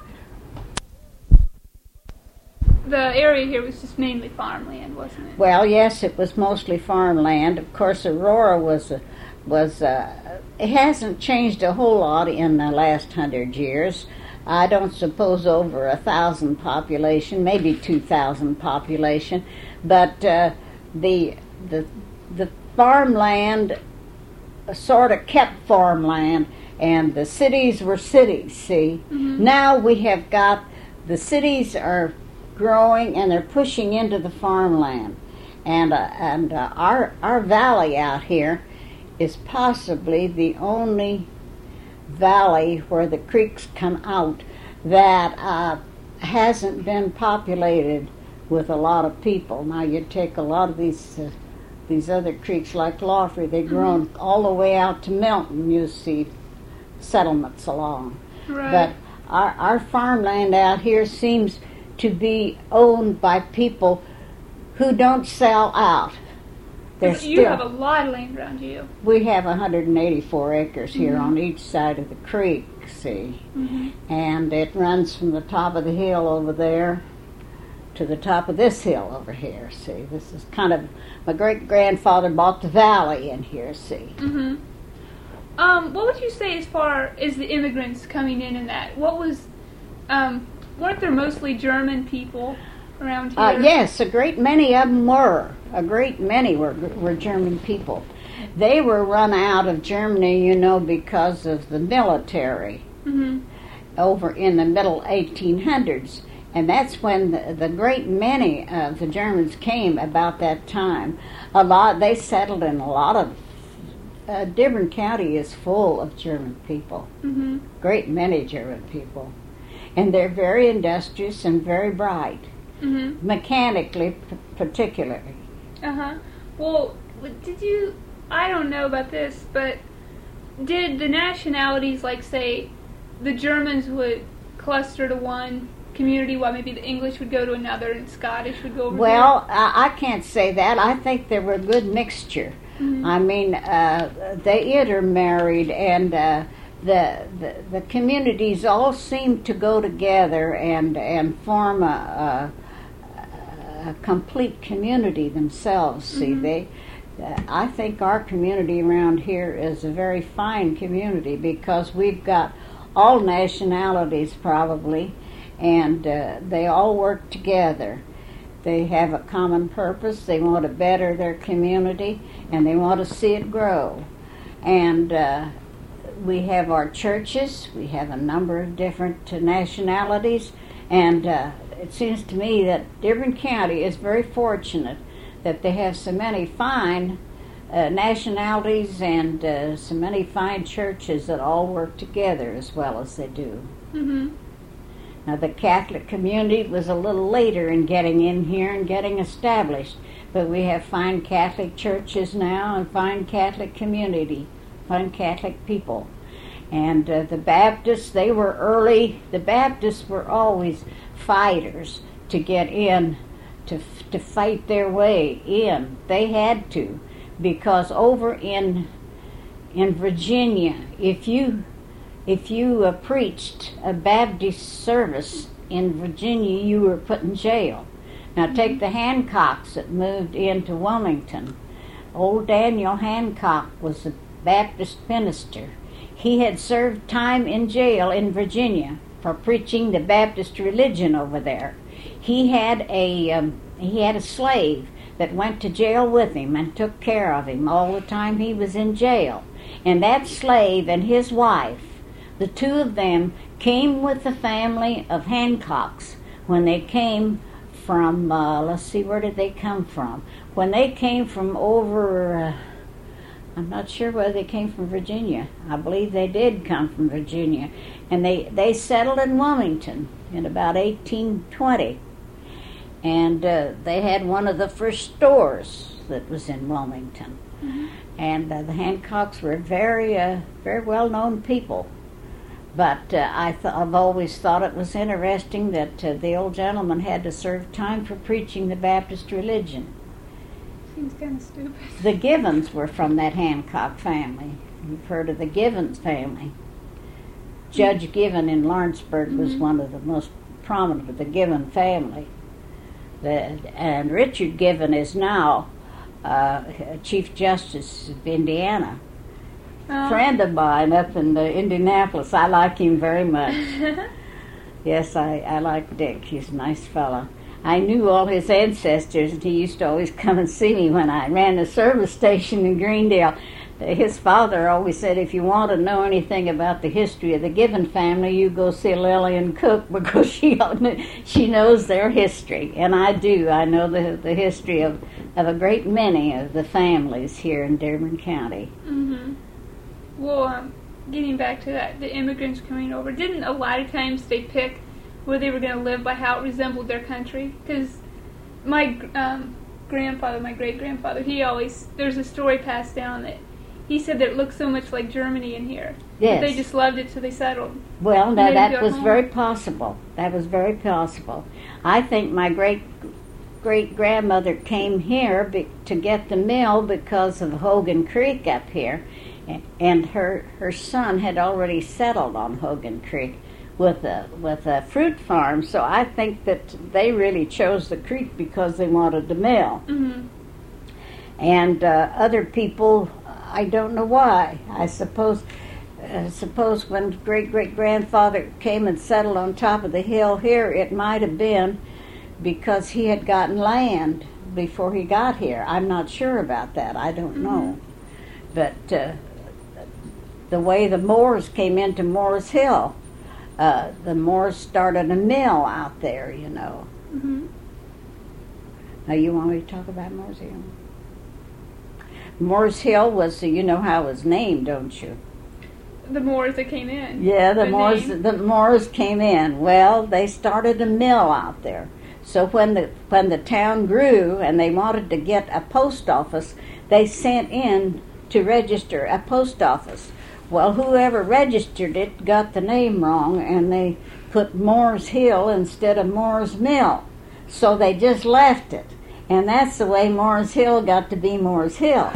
The area here was just mainly farmland, wasn't it? well, yes, it was mostly farmland. Of course, Aurora was a, was a, it hasn't changed a whole lot in the last hundred years. I don't suppose over a thousand population, maybe two thousand population, but uh, the the the farmland sort of kept farmland, and the cities were cities. See, Mm-hmm. now we have got the cities are growing and they're pushing into the farmland, and uh, and uh, our our valley out here is possibly the only valley where the creeks come out that uh, hasn't been populated with a lot of people. Now you take a lot of these uh, these other creeks like Lawfrey, they've grown Mm-hmm. all the way out to Milton. You see settlements along, Right. but our our farmland out here seems to be owned by people who don't sell out. They're you still, have a lot of land around you. we have one hundred eighty-four acres here Mhm. on each side of the creek, see, Mm-hmm. and it runs from the top of the hill over there to the top of this hill over here, see. This is kind of, my great-grandfather bought the valley in here, see. Mm-hmm. Um, what would you say as far as the immigrants coming in and that? What was, um, weren't there mostly German people around here? Uh, yes, a great many of them were. A great many were were German people. They were run out of Germany, you know, because of the military Mm-hmm. over in the middle eighteen hundreds. And that's when the, the great many of the Germans came about that time. A lot, they settled in a lot of, uh, Dearborn County is full of German people. Mm-hmm. Great many German people. And they're very industrious and very bright, Mm-hmm. mechanically p- particularly. Uh-huh. Well, did you, I don't know about this, but did the nationalities, like, say, the Germans would cluster to one community while maybe the English would go to another and Scottish would go over Well, I, I can't say that. I think there were a good mixture. Mhm. I mean, uh, they intermarried, and uh, the, the the communities all seemed to go together and and form a, a, a complete community themselves. See, Mhm. they. Uh, I think our community around here is a very fine community because we've got all nationalities probably, and uh, they all work together. They have a common purpose. They want to better their community, and they want to see it grow. And uh, we have our churches. We have a number of different uh, nationalities, and uh, it seems to me that Dearborn County is very fortunate that they have so many fine uh, nationalities and uh, so many fine churches that all work together as well as they do. Mm-hmm. Now, the Catholic community was a little later in getting in here and getting established, but we have fine Catholic churches now and fine Catholic community, fine Catholic people. And uh, the Baptists, they were early, the Baptists were always fighters to get in, to, to fight their way in. They had to, because over in in Virginia, if you If you uh, preached a Baptist service in Virginia, you were put in jail. Now take the Hancocks that moved into Wilmington. Old Daniel Hancock was a Baptist minister. he had served time in jail in Virginia for preaching the Baptist religion over there. He had a um, he had a slave that went to jail with him and took care of him all the time he was in jail. And that slave and his wife, the two of them, came with the family of Hancocks when they came from, uh, let's see, where did they come from? When they came from over, uh, I'm not sure whether they came from Virginia. I believe they did come from Virginia. And they, they settled in Wilmington in about eighteen twenty. And uh, they had one of the first stores that was in Wilmington. Mm-hmm. And uh, the Hancocks were very, uh, very well-known people. But uh, I th- I've always thought it was interesting that uh, the old gentleman had to serve time for preaching the Baptist religion. Seems kind of stupid. The Givens were from that Hancock family. You've heard of the Givens family. Judge mm-hmm. Given in Lawrenceburg mm-hmm. was one of the most prominent of the Given family. The, and Richard Given is now uh, Chief Justice of Indiana. Oh. Friend of mine up in uh, Indianapolis. I like him very much. Yes, I, I like Dick. He's a nice fellow. I knew all his ancestors, and he used to always come and see me when I ran the service station in Greendale. His father always said, if you want to know anything about the history of the Given family, you go see Lillian Cook, because she she knows their history. And I do. I know the the history of, of a great many of the families here in Dearborn County. Mm-hmm. Well, um, getting back to that, the immigrants coming over, didn't a lot of times they pick where they were going to live by how it resembled their country? Because my um, grandfather, my great-grandfather, he always, there's a story passed down that he said that it looked so much like Germany in here. Yes. They just loved it, so they settled. Well, now that was home. very possible. That was very possible. I think my great great grandmother came here be, to get the mill because of Hogan Creek up here, and her her son had already settled on Hogan Creek with a with a fruit farm. So I think that they really chose the creek because they wanted the mill. Mm-hmm. And uh, other people, I don't know why. I suppose, uh, suppose when great-great-grandfather came and settled on top of the hill here, it might have been because he had gotten land before he got here. I'm not sure about that. I don't mm-hmm. know. But uh, the way the Moors came into Moores Hill, uh, the Moors started a mill out there, you know. Mm-hmm. Now, you want me to talk about Moores Hill? Moores Hill was, you know how it was named, don't you? The Moors that came in. Yeah, the, the Moors. name. The Moors came in. Well, they started a mill out there. So when the when the town grew and they wanted to get a post office, they sent in to register a post office. Well, whoever registered it got the name wrong, and they put Moores Hill instead of Moores Mill. So they just left it. And that's the way Moores Hill got to be Moores Hill.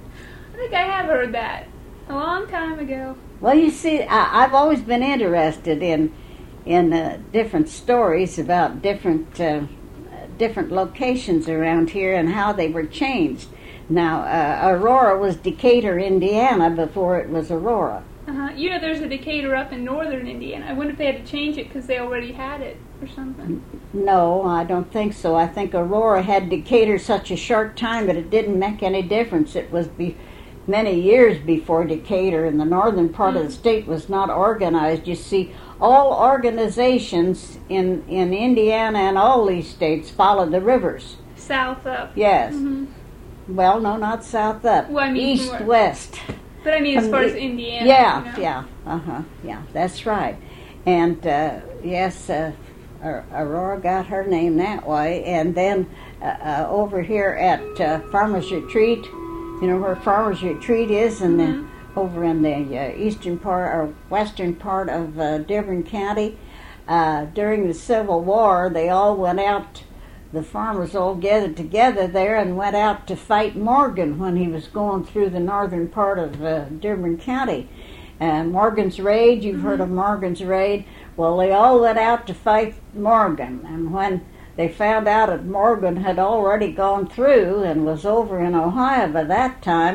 I think I have heard that a long time ago. Well, you see, I, I've always been interested in in uh, different stories about different uh, different locations around here and how they were changed. Now, uh, Aurora was Decatur, Indiana, before it was Aurora. Uh-huh. You know, there's a Decatur up in northern Indiana. I wonder if they had to change it because they already had it or something. No, I don't think so. I think Aurora had Decatur such a short time that it didn't make any difference. It was be many years before Decatur, and the northern part mm. of the state was not organized. You see, all organizations in, in Indiana and all these states follow the rivers. South up. Yes. Mm-hmm. Well, no, not south up. Well, I mean, east, west. But I mean, as From far the, as Indiana. Yeah, you know? yeah, uh-huh, yeah, that's right. And, uh, yes, uh, Aurora got her name that way. And then uh, uh, over here at uh, Farmers Retreat, you know where Farmers Retreat is, and mm-hmm. then over in the uh, eastern part or western part of uh, Dearborn County, uh, during the Civil War, they all went out. The farmers all gathered together there and went out to fight Morgan when he was going through the northern part of uh, Dearborn County. Uh, Morgan's Raid, you've mm-hmm. heard of Morgan's Raid. Well, they all went out to fight Morgan, and when they found out that Morgan had already gone through and was over in Ohio by that time,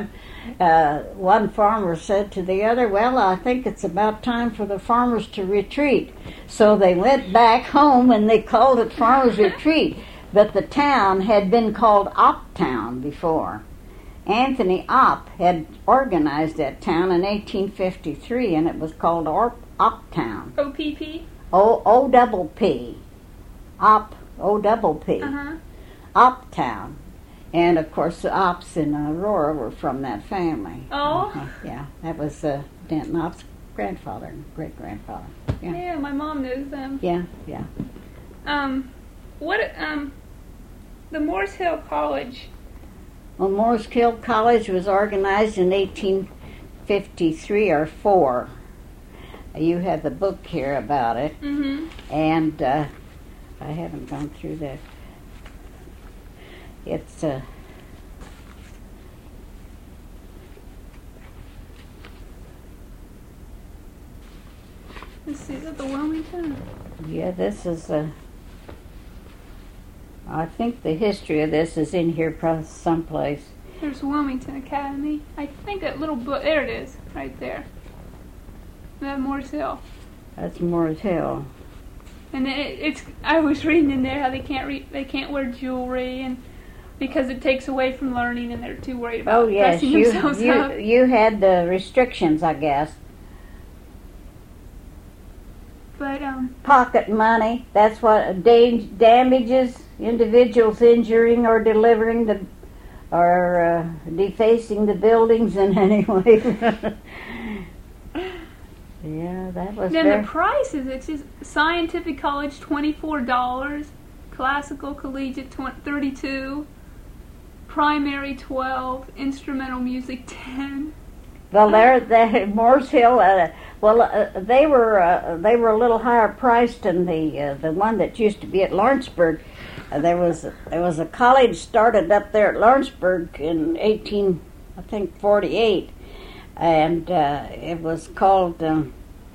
uh, one farmer said to the other, well, I think it's about time for the farmers to retreat. So they went back home and they called it Farmers Retreat. But the town had been called Opptown before. Anthony Opp had organized that town in eighteen fifty-three, and it was called Or- Opptown. O P P? O O double P. Opp, O double P. Uh-huh. Opptown. And, of course, the Opps in Aurora were from that family. Oh? Uh-huh. Yeah, that was uh, Denton Opp's grandfather and great-grandfather. Yeah. Yeah, my mom knows them. Yeah, yeah. Um, what, um, the Morris Hill College. Well, Morris Hill College was organized in eighteen fifty-three or four. You have the book here about it. Mm-hmm. And uh, I haven't gone through that. It's uh, Let's see, is that the Wilmington? yeah, this is uh, I think the history of this is in here pro- someplace. There's Wilmington Academy. I think that little book, there it is, right there. That Morris Hill. That's Morris Hill. And it, it's, I was reading in there how they can't re, they can't wear jewelry and because it takes away from learning and they're too worried about Oh yes, dressing you themselves you up. you had the restrictions, I guess. But, um, Pocket money. That's what da- damages, individuals injuring or delivering the or uh, defacing the buildings in any way. Yeah, that was then very... the prices, it's just Scientific College twenty-four dollars, Classical Collegiate thirty-two dollars, Primary twelve dollars, Instrumental Music ten dollars. Well, there, the Morris Hill. Uh, well, uh, they were uh, they were a little higher priced than the uh, the one that used to be at Lawrenceburg. Uh, there was there was a college started up there at Lawrenceburg in eighteen, I think, forty-eight, and uh, it was called. Um,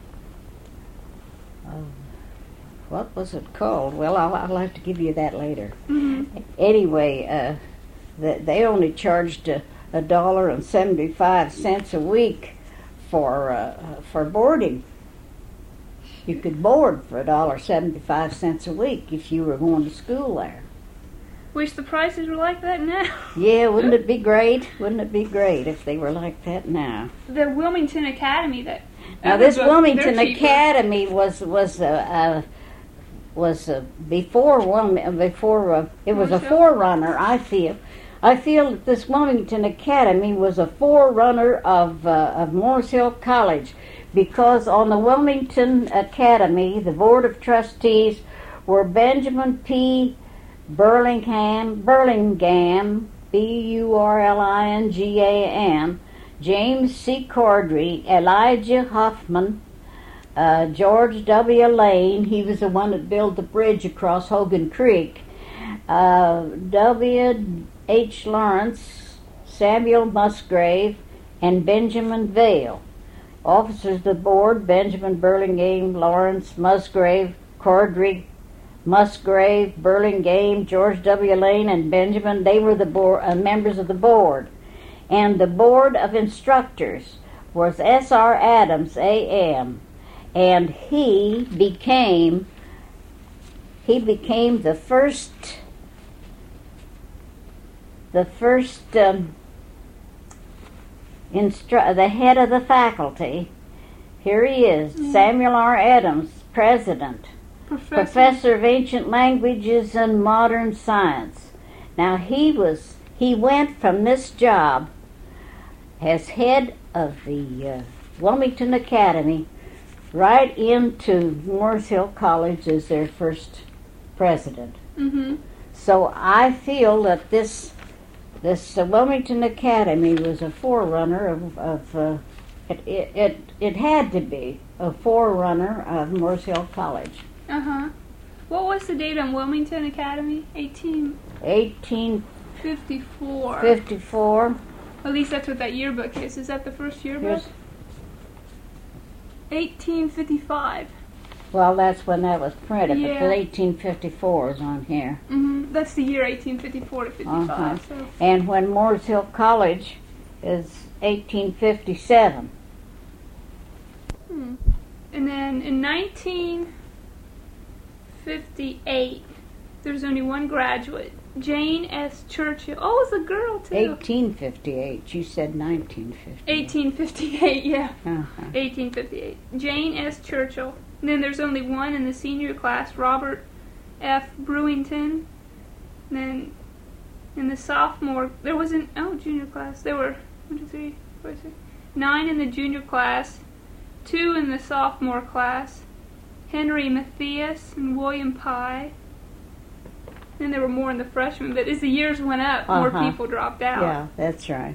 uh, what was it called? Well, I'll, I'll have to give you that later. Mm-hmm. Anyway, uh, the, they only charged a, a dollar and seventy-five cents a week for uh, for boarding. You could board for a dollar seventy-five cents a week if you were going to school there. Wish the prices were like that now. Yeah, wouldn't it be great? Wouldn't it be great if they were like that now? The Wilmington Academy that. Now, that this was a- Wilmington they're cheaper. Academy was was uh, uh, was uh, before Wilmington before uh, it was a Morris Hill? forerunner. I feel, I feel that this Wilmington Academy was a forerunner of uh, of Morris Hill College, because on the Wilmington Academy, the Board of Trustees were Benjamin P. Burlingham, Burlingame, B U R L I N G A M, James C. Cordry, Elijah Huffman, uh, George W. Lane, he was the one that built the bridge across Hogan Creek, uh, W. H. Lawrence, Samuel Musgrave, and Benjamin Vale. Officers of the board: Benjamin Burlingame, Lawrence, Musgrave, Cordry, Musgrave, Burlingame, George W. Lane, and Benjamin. They were the board, uh, members of the board. And the board of instructors was S R Adams, A M, and he became he became the first the first um, instru- the head of the faculty. Here he is, mm. Samuel R. Adams, president. Professor. Professor of Ancient Languages and Modern Science. Now he was he went from this job as head of the uh, Wilmington Academy right into Morris Hill College as their first president. Mm-hmm. So I feel that this this uh, Wilmington Academy was a forerunner of, of uh, it, it it it had to be a forerunner of Morris Hill College. Uh-huh. What was the date on Wilmington Academy? eighteen fifty-four. fifty-four. At least that's what that yearbook is. Is that the first yearbook? Yes. eighteen fifty-five. Well, that's when that was printed, Yeah. but the eighteen fifty-four is on here. Mm-hmm. That's the year eighteen fifty-four to fifty-five. Uh-huh. So. And when Morris Hill College is eighteen fifty-seven. Hmm. And then in nineteen fifty-eight, there was only one graduate, Jane S. Churchill. Oh, it was a girl, too. eighteen fifty-eight. You said nineteen fifty-eight. eighteen fifty-eight, yeah. Uh-huh. eighteen fifty-eight. Jane S. Churchill. And then there's only one in the senior class, Robert F. Brewington. And then in the sophomore, there wasn't, oh, junior class. There were, one, two, three, four, six, nine in the junior class, two in the sophomore class, Henry Matthias and William Pye. Then there were more in the freshman, but as the years went up, more Uh-huh. people dropped out. Yeah, that's right.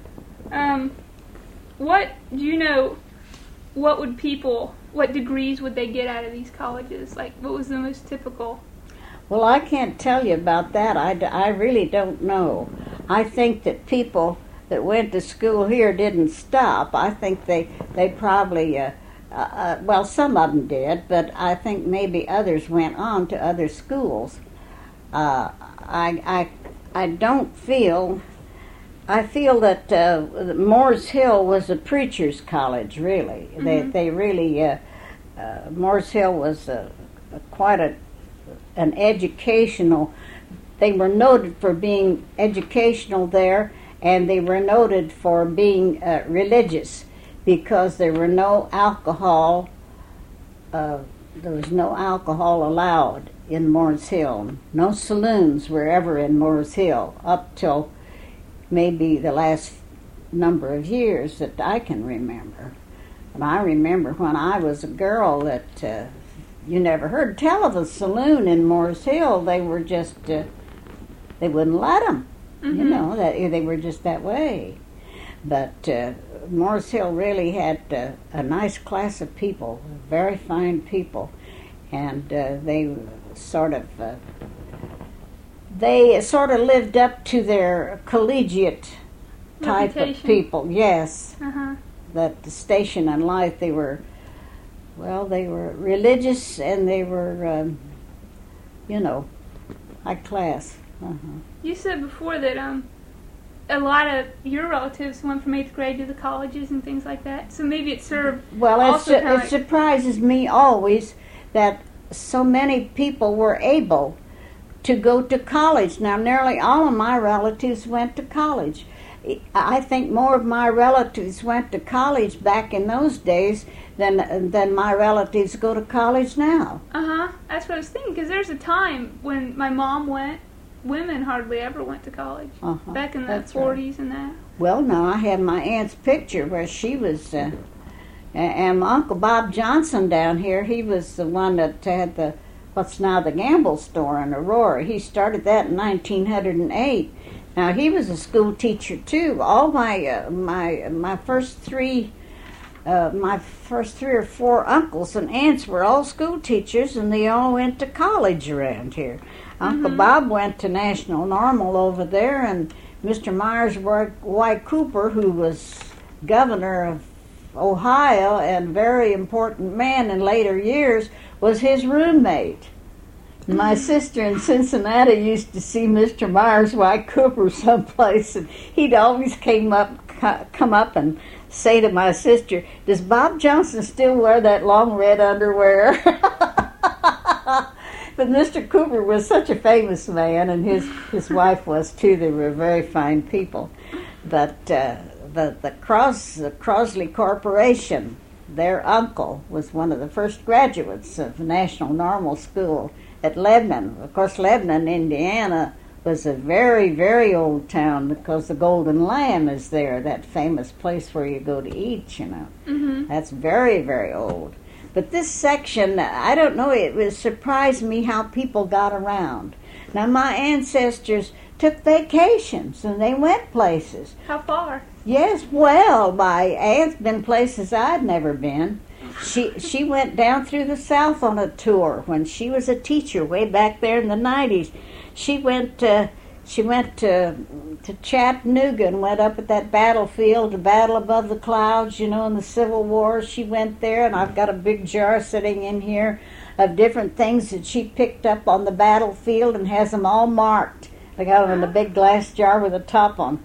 Um, what, do you know, what would people, what degrees would they get out of these colleges? Like, what was the most typical? Well, I can't tell you about that. I, d- I really don't know. I think that people that went to school here didn't stop. I think they, they probably, uh, uh, uh, well, some of them did, but I think maybe others went on to other schools. Uh, I, I, I don't feel, I feel that uh, Moores Hill was a preacher's college, really. Mm-hmm. They, they really, uh, uh, Moores Hill was a, a, quite a, an educational, they were noted for being educational there, and they were noted for being uh, religious, because there were no alcohol, uh, there was no alcohol allowed in Moores Hill. No saloons were ever in Moores Hill up till maybe the last number of years that I can remember. And I remember when I was a girl that uh, you never heard tell of a saloon in Moores Hill. They were just, uh, they wouldn't let them. Mm-hmm. You know, that they were just that way. But uh, Moores Hill really had uh, a nice class of people, very fine people. And uh, they sort of, uh, they sort of lived up to their collegiate type Reputation. of people. Yes, Uh-huh. that the station in life, they were, well, they were religious and they were, um, you know, high class. Uh-huh. You said before that um, a lot of your relatives went from eighth grade to the colleges and things like that. So maybe it served. Well, it's, also kinda it like- surprises me always that so many people were able to go to college. Now, nearly all of my relatives went to college. I think more of my relatives went to college back in those days than than my relatives go to college now. Uh-huh. That's what I was thinking, because there's a time when my mom went, women hardly ever went to college. Uh-huh. Back in the That's right. forties and that. Well, now I have my aunt's picture where she was, uh, and my Uncle Bob Johnson down here, he was the one that had the, what's now the Gamble store in Aurora. He started that in nineteen oh eight. Now, he was a school teacher, too. All my, uh, my, my first three, uh, my first three or four uncles and aunts were all school teachers, and they all went to college around here. Uncle Mhm. Bob went to National Normal over there, and Mister Myers Y. Cooper, who was governor of Ohio and very important man in later years, was his roommate. My sister in Cincinnati used to see Mister Myers Y. Cooper someplace, and he'd always came up, come up and say to my sister, "Does Bob Johnson still wear that long red underwear?" But Mister Cooper was such a famous man, and his, his wife was too. They were very fine people. But uh, the the, Cros, the Crosley Corporation, their uncle was one of the first graduates of National Normal School at Lebanon. Of course, Lebanon, Indiana, was a very, very old town because the Golden Lamb is there, that famous place where you go to eat, you know. Mm-hmm. That's very, very old. But this section, I don't know, it was surprised me how people got around. Now, my ancestors took vacations and they went places. How far? Yes, well, my aunt's been places I'd never been. She she went down through the South on a tour when she was a teacher way back there in the nineties. She went to, she went to to Chattanooga and went up at that battlefield, the battle above the clouds, you know, in the Civil War. She went there, and I've got a big jar sitting in here of different things that she picked up on the battlefield and has them all marked. I got them in a big glass jar with a top on.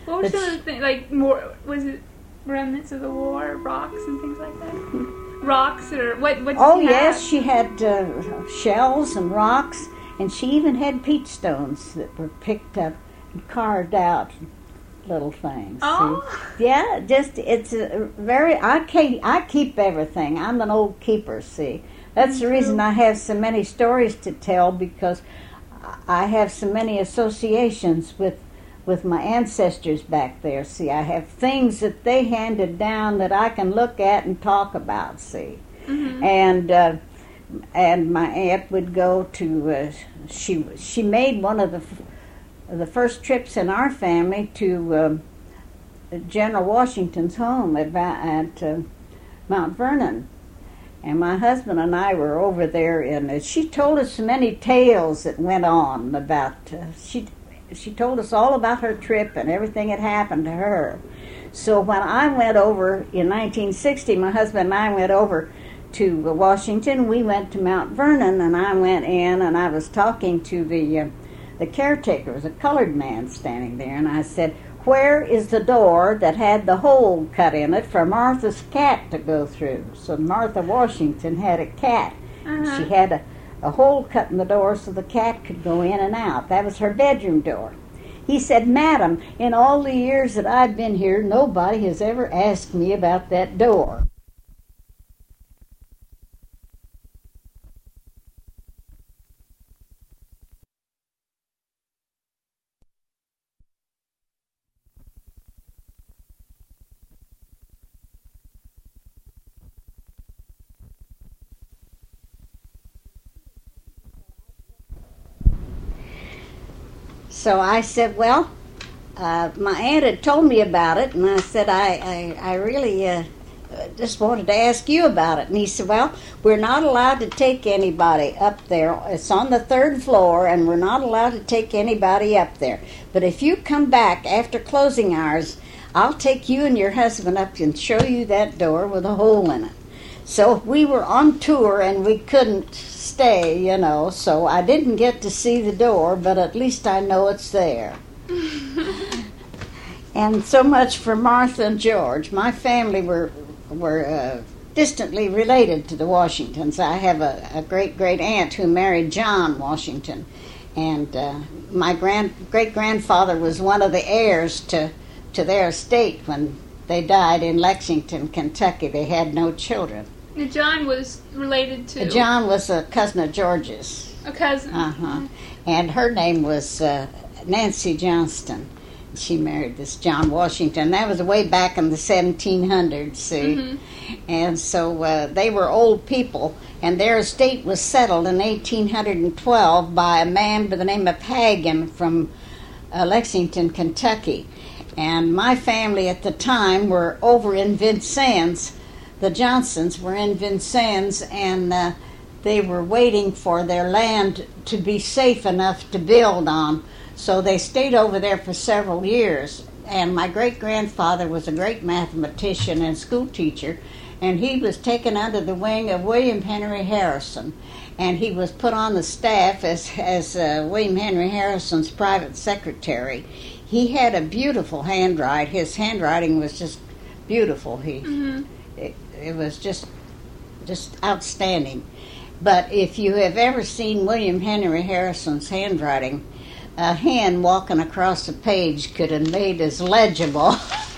What were It's- some of the things, like, more, was it remnants of the war, rocks and things like that? Rocks, or what, what did Oh, she yes, have? she had uh, shells and rocks, and she even had peach stones that were picked up and carved out little things. Oh. See? Yeah, just, it's a very, I, can't, I keep everything. I'm an old keeper, see. That's the reason I have so many stories to tell, because I have so many associations with with my ancestors back there. See, I have things that they handed down that I can look at and talk about. See, Mm-hmm. and uh, and my aunt would go to. Uh, she she made one of the f- the first trips in our family to um, General Washington's home at, Va- at uh, Mount Vernon. And my husband and I were over there, and uh, she told us many tales that went on about. Uh, she she told us all about her trip and everything that happened to her. So when I went over in nineteen sixty, my husband and I went over to uh, Washington. We went to Mount Vernon, and I went in, and I was talking to the uh, the caretaker. There was a colored man standing there, and I said, "Where is the door that had the hole cut in it for Martha's cat to go through?" So Martha Washington had a cat. Uh-huh. She had a, a hole cut in the door so the cat could go in and out. That was her bedroom door. He said, "Madam, in all the years that I've been here, nobody has ever asked me about that door." So I said, well, uh, my aunt had told me about it, and I said, I, I, I really uh, just wanted to ask you about it. And he said, well, we're not allowed to take anybody up there. It's on the third floor, and we're not allowed to take anybody up there. But if you come back after closing hours, I'll take you and your husband up and show you that door with a hole in it. So we were on tour, and we couldn't stay, you know, so I didn't get to see the door, but at least I know it's there. And so much for Martha and George. My family were were uh, distantly related to the Washingtons. I have a, a great-great aunt who married John Washington, and uh, my grand great-grandfather was one of the heirs to, to their estate when they died in Lexington, Kentucky. They had no children. Now, John was related to John was a cousin of George's. a cousin. Uh-huh. And her name was uh, Nancy Johnston. She married this John Washington. That was way back in the seventeen hundreds, see? Mm-hmm. And so uh, they were old people, and their estate was settled in eighteen twelve by a man by the name of Hagen from uh, Lexington, Kentucky. And my family at the time were over in Vincennes. The Johnsons were in Vincennes, and uh, they were waiting for their land to be safe enough to build on. So they stayed over there for several years. And my great-grandfather was a great mathematician and school teacher, and he was taken under the wing of William Henry Harrison. And he was put on the staff as, as uh, William Henry Harrison's private secretary. He had a beautiful handwriting. His handwriting was just beautiful. He, Mm-hmm. it, it was just, just outstanding. But if you have ever seen William Henry Harrison's handwriting, a hand walking across a page could have made as legible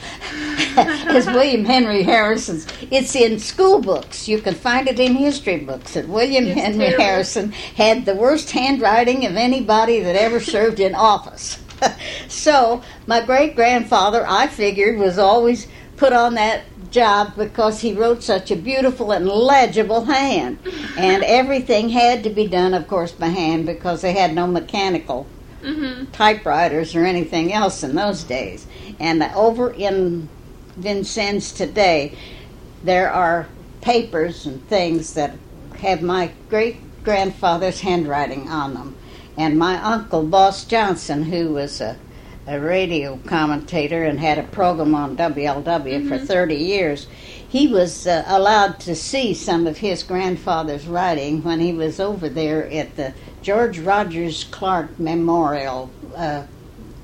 as William Henry Harrison's. It's in school books. You can find it in history books that William It's Henry terrible. Harrison had the worst handwriting of anybody that ever served in office. So my great-grandfather, I figured, was always put on that job because he wrote such a beautiful and legible hand. And everything had to be done, of course, by hand because they had no mechanical Mm-hmm. typewriters or anything else in those days. And over in Vincennes today, there are papers and things that have my great-grandfather's handwriting on them. And my uncle, Boss Johnson, who was a, a radio commentator and had a program on W L W Mm-hmm. for thirty years, he was uh, allowed to see some of his grandfather's writing when he was over there at the George Rogers Clark Memorial uh,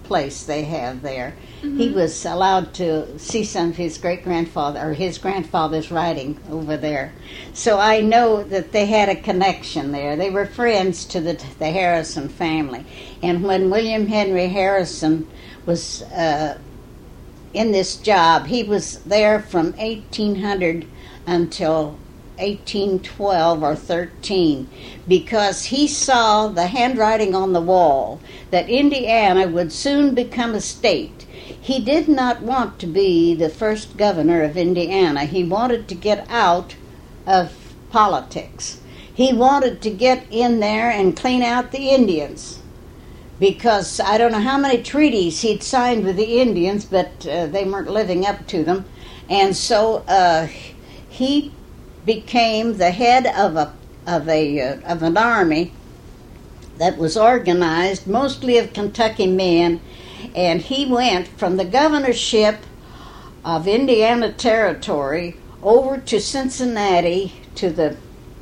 place they have there. Mm-hmm. He was allowed to see some of his great-grandfather, or his grandfather's writing over there. So I know that they had a connection there. They were friends to the, the Harrison family. And when William Henry Harrison was uh, in this job, he was there from eighteen hundred until eighteen twelve or thirteen, because he saw the handwriting on the wall that Indiana would soon become a state. He did not want to be the first governor of Indiana. He wanted to get out of politics. He wanted to get in there and clean out the Indians, because I don't know how many treaties he'd signed with the Indians, but uh, they weren't living up to them. And so uh, he became the head of a of a uh, of an army that was organized mostly of Kentucky men, and he went from the governorship of Indiana Territory over to Cincinnati to the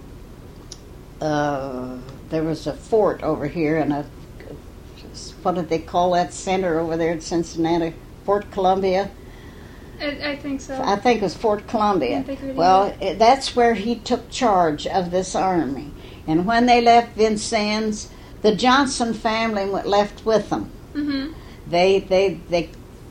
uh, there was a fort over here, and a what did they call that center over there at Cincinnati? Fort Columbia. I, I think so. I think it was Fort Columbia. It well, it, that's where he took charge of this army. And when they left Vincennes, the Johnson family went, left with them. Mm-hmm. They they they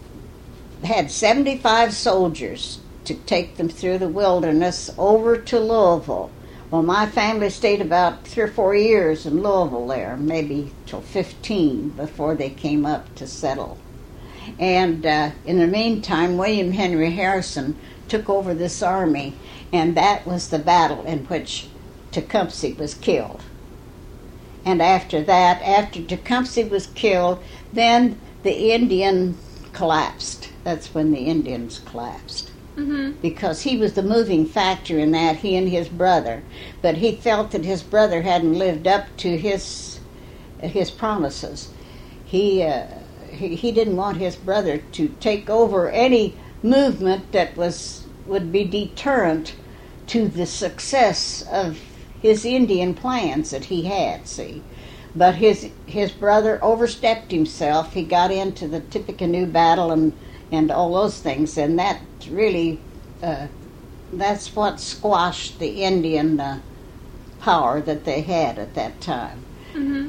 had seventy-five soldiers to take them through the wilderness over to Louisville. Well, my family stayed about three or four years in Louisville there, maybe till fifteen before they came up to settle. And uh, in the meantime, William Henry Harrison took over this army, and that was the battle in which Tecumseh was killed. And after that, after Tecumseh was killed, then the Indian collapsed. That's when the Indians collapsed. Mm-hmm. Because he was the moving factor in that, he and his brother. But he felt that his brother hadn't lived up to his his promises. He... Uh, He, he didn't want his brother to take over any movement that was would be deterrent to the success of his Indian plans that he had, see. But his his brother overstepped himself. He got into the Tippecanoe battle and, and all those things, and that really, uh, that's what squashed the Indian uh, power that they had at that time. Mm-hmm.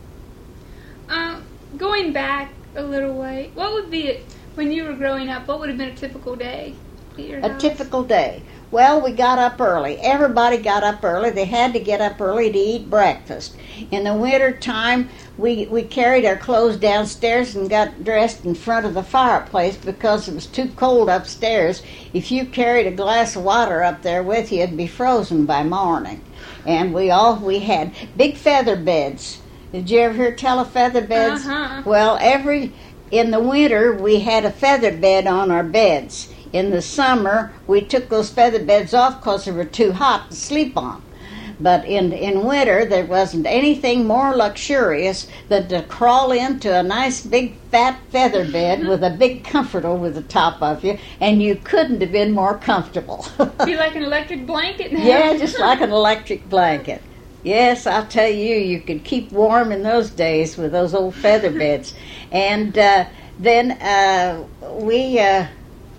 Uh, going back a little way, what would be it when you were growing up? What would have been a typical day at your A house? typical day. Well, we got up early. Everybody got up early. They had to get up early to eat breakfast. In the winter time, we, we carried our clothes downstairs and got dressed in front of the fireplace because it was too cold upstairs. If you carried a glass of water up there with you, it'd be frozen by morning. And we all we had big feather beds. Did you ever hear tell of feather beds? Uh-huh. Well, every in the winter we had a feather bed on our beds. In the summer we took those feather beds off because they were too hot to sleep on. But in in winter there wasn't anything more luxurious than to crawl into a nice big fat feather bed with a big comfort over the top of you, and you couldn't have been more comfortable. Be like an electric blanket now. Yeah, just like an electric blanket. Yes, I'll tell you, you could keep warm in those days with those old feather beds. And uh, then uh, we uh,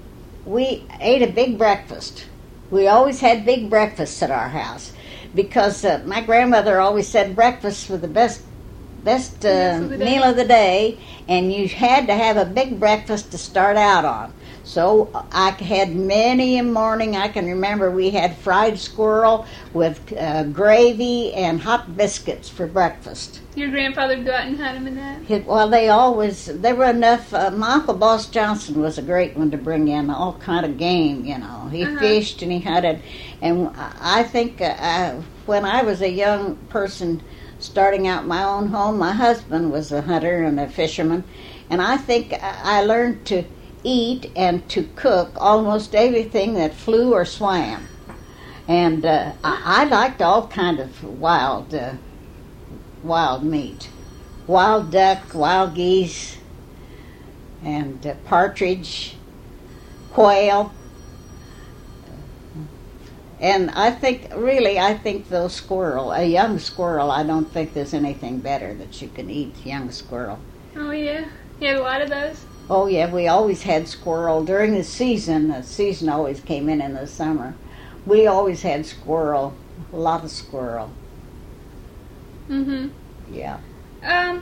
we ate a big breakfast. We always had big breakfasts at our house because uh, my grandmother always said breakfast was the best best uh, of the meal of the day, and you had to have a big breakfast to start out on. So I had many a morning. I can remember we had fried squirrel with uh, gravy and hot biscuits for breakfast. Your grandfather would go out and hunt them in that? It, well, they always, there were enough. Uh, my Uncle Boss Johnson was a great one to bring in all kind of game, you know. He Uh-huh. fished and he hunted. And I think uh, I, when I was a young person starting out my own home, my husband was a hunter and a fisherman. And I think I learned to eat and to cook almost everything that flew or swam. And uh, I, I liked all kind of wild uh, wild meat. Wild duck, wild geese, and uh, partridge, quail. And I think, really, I think those squirrel, a young squirrel, I don't think there's anything better that you can eat, young squirrel. Oh, yeah. You had a lot of those? Oh, yeah, we always had squirrel. During the season, the season always came in in the summer, we always had squirrel, a lot of squirrel. Mm-hmm. Yeah. Um,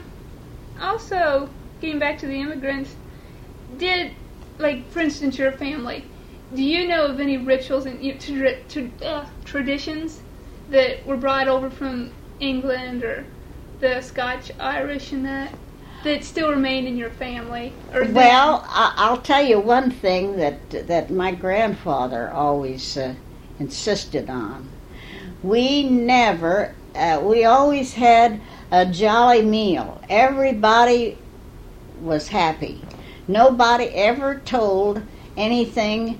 also, getting back to the immigrants, did, like, for instance, your family, do you know of any rituals and you know, tra- tra- uh, traditions that were brought over from England or the Scotch, Irish, and that, that still remain in your family? Or Well, I- I'll tell you one thing that that my grandfather always uh, insisted on. We never, uh, we always had a jolly meal. Everybody was happy. Nobody ever told anything,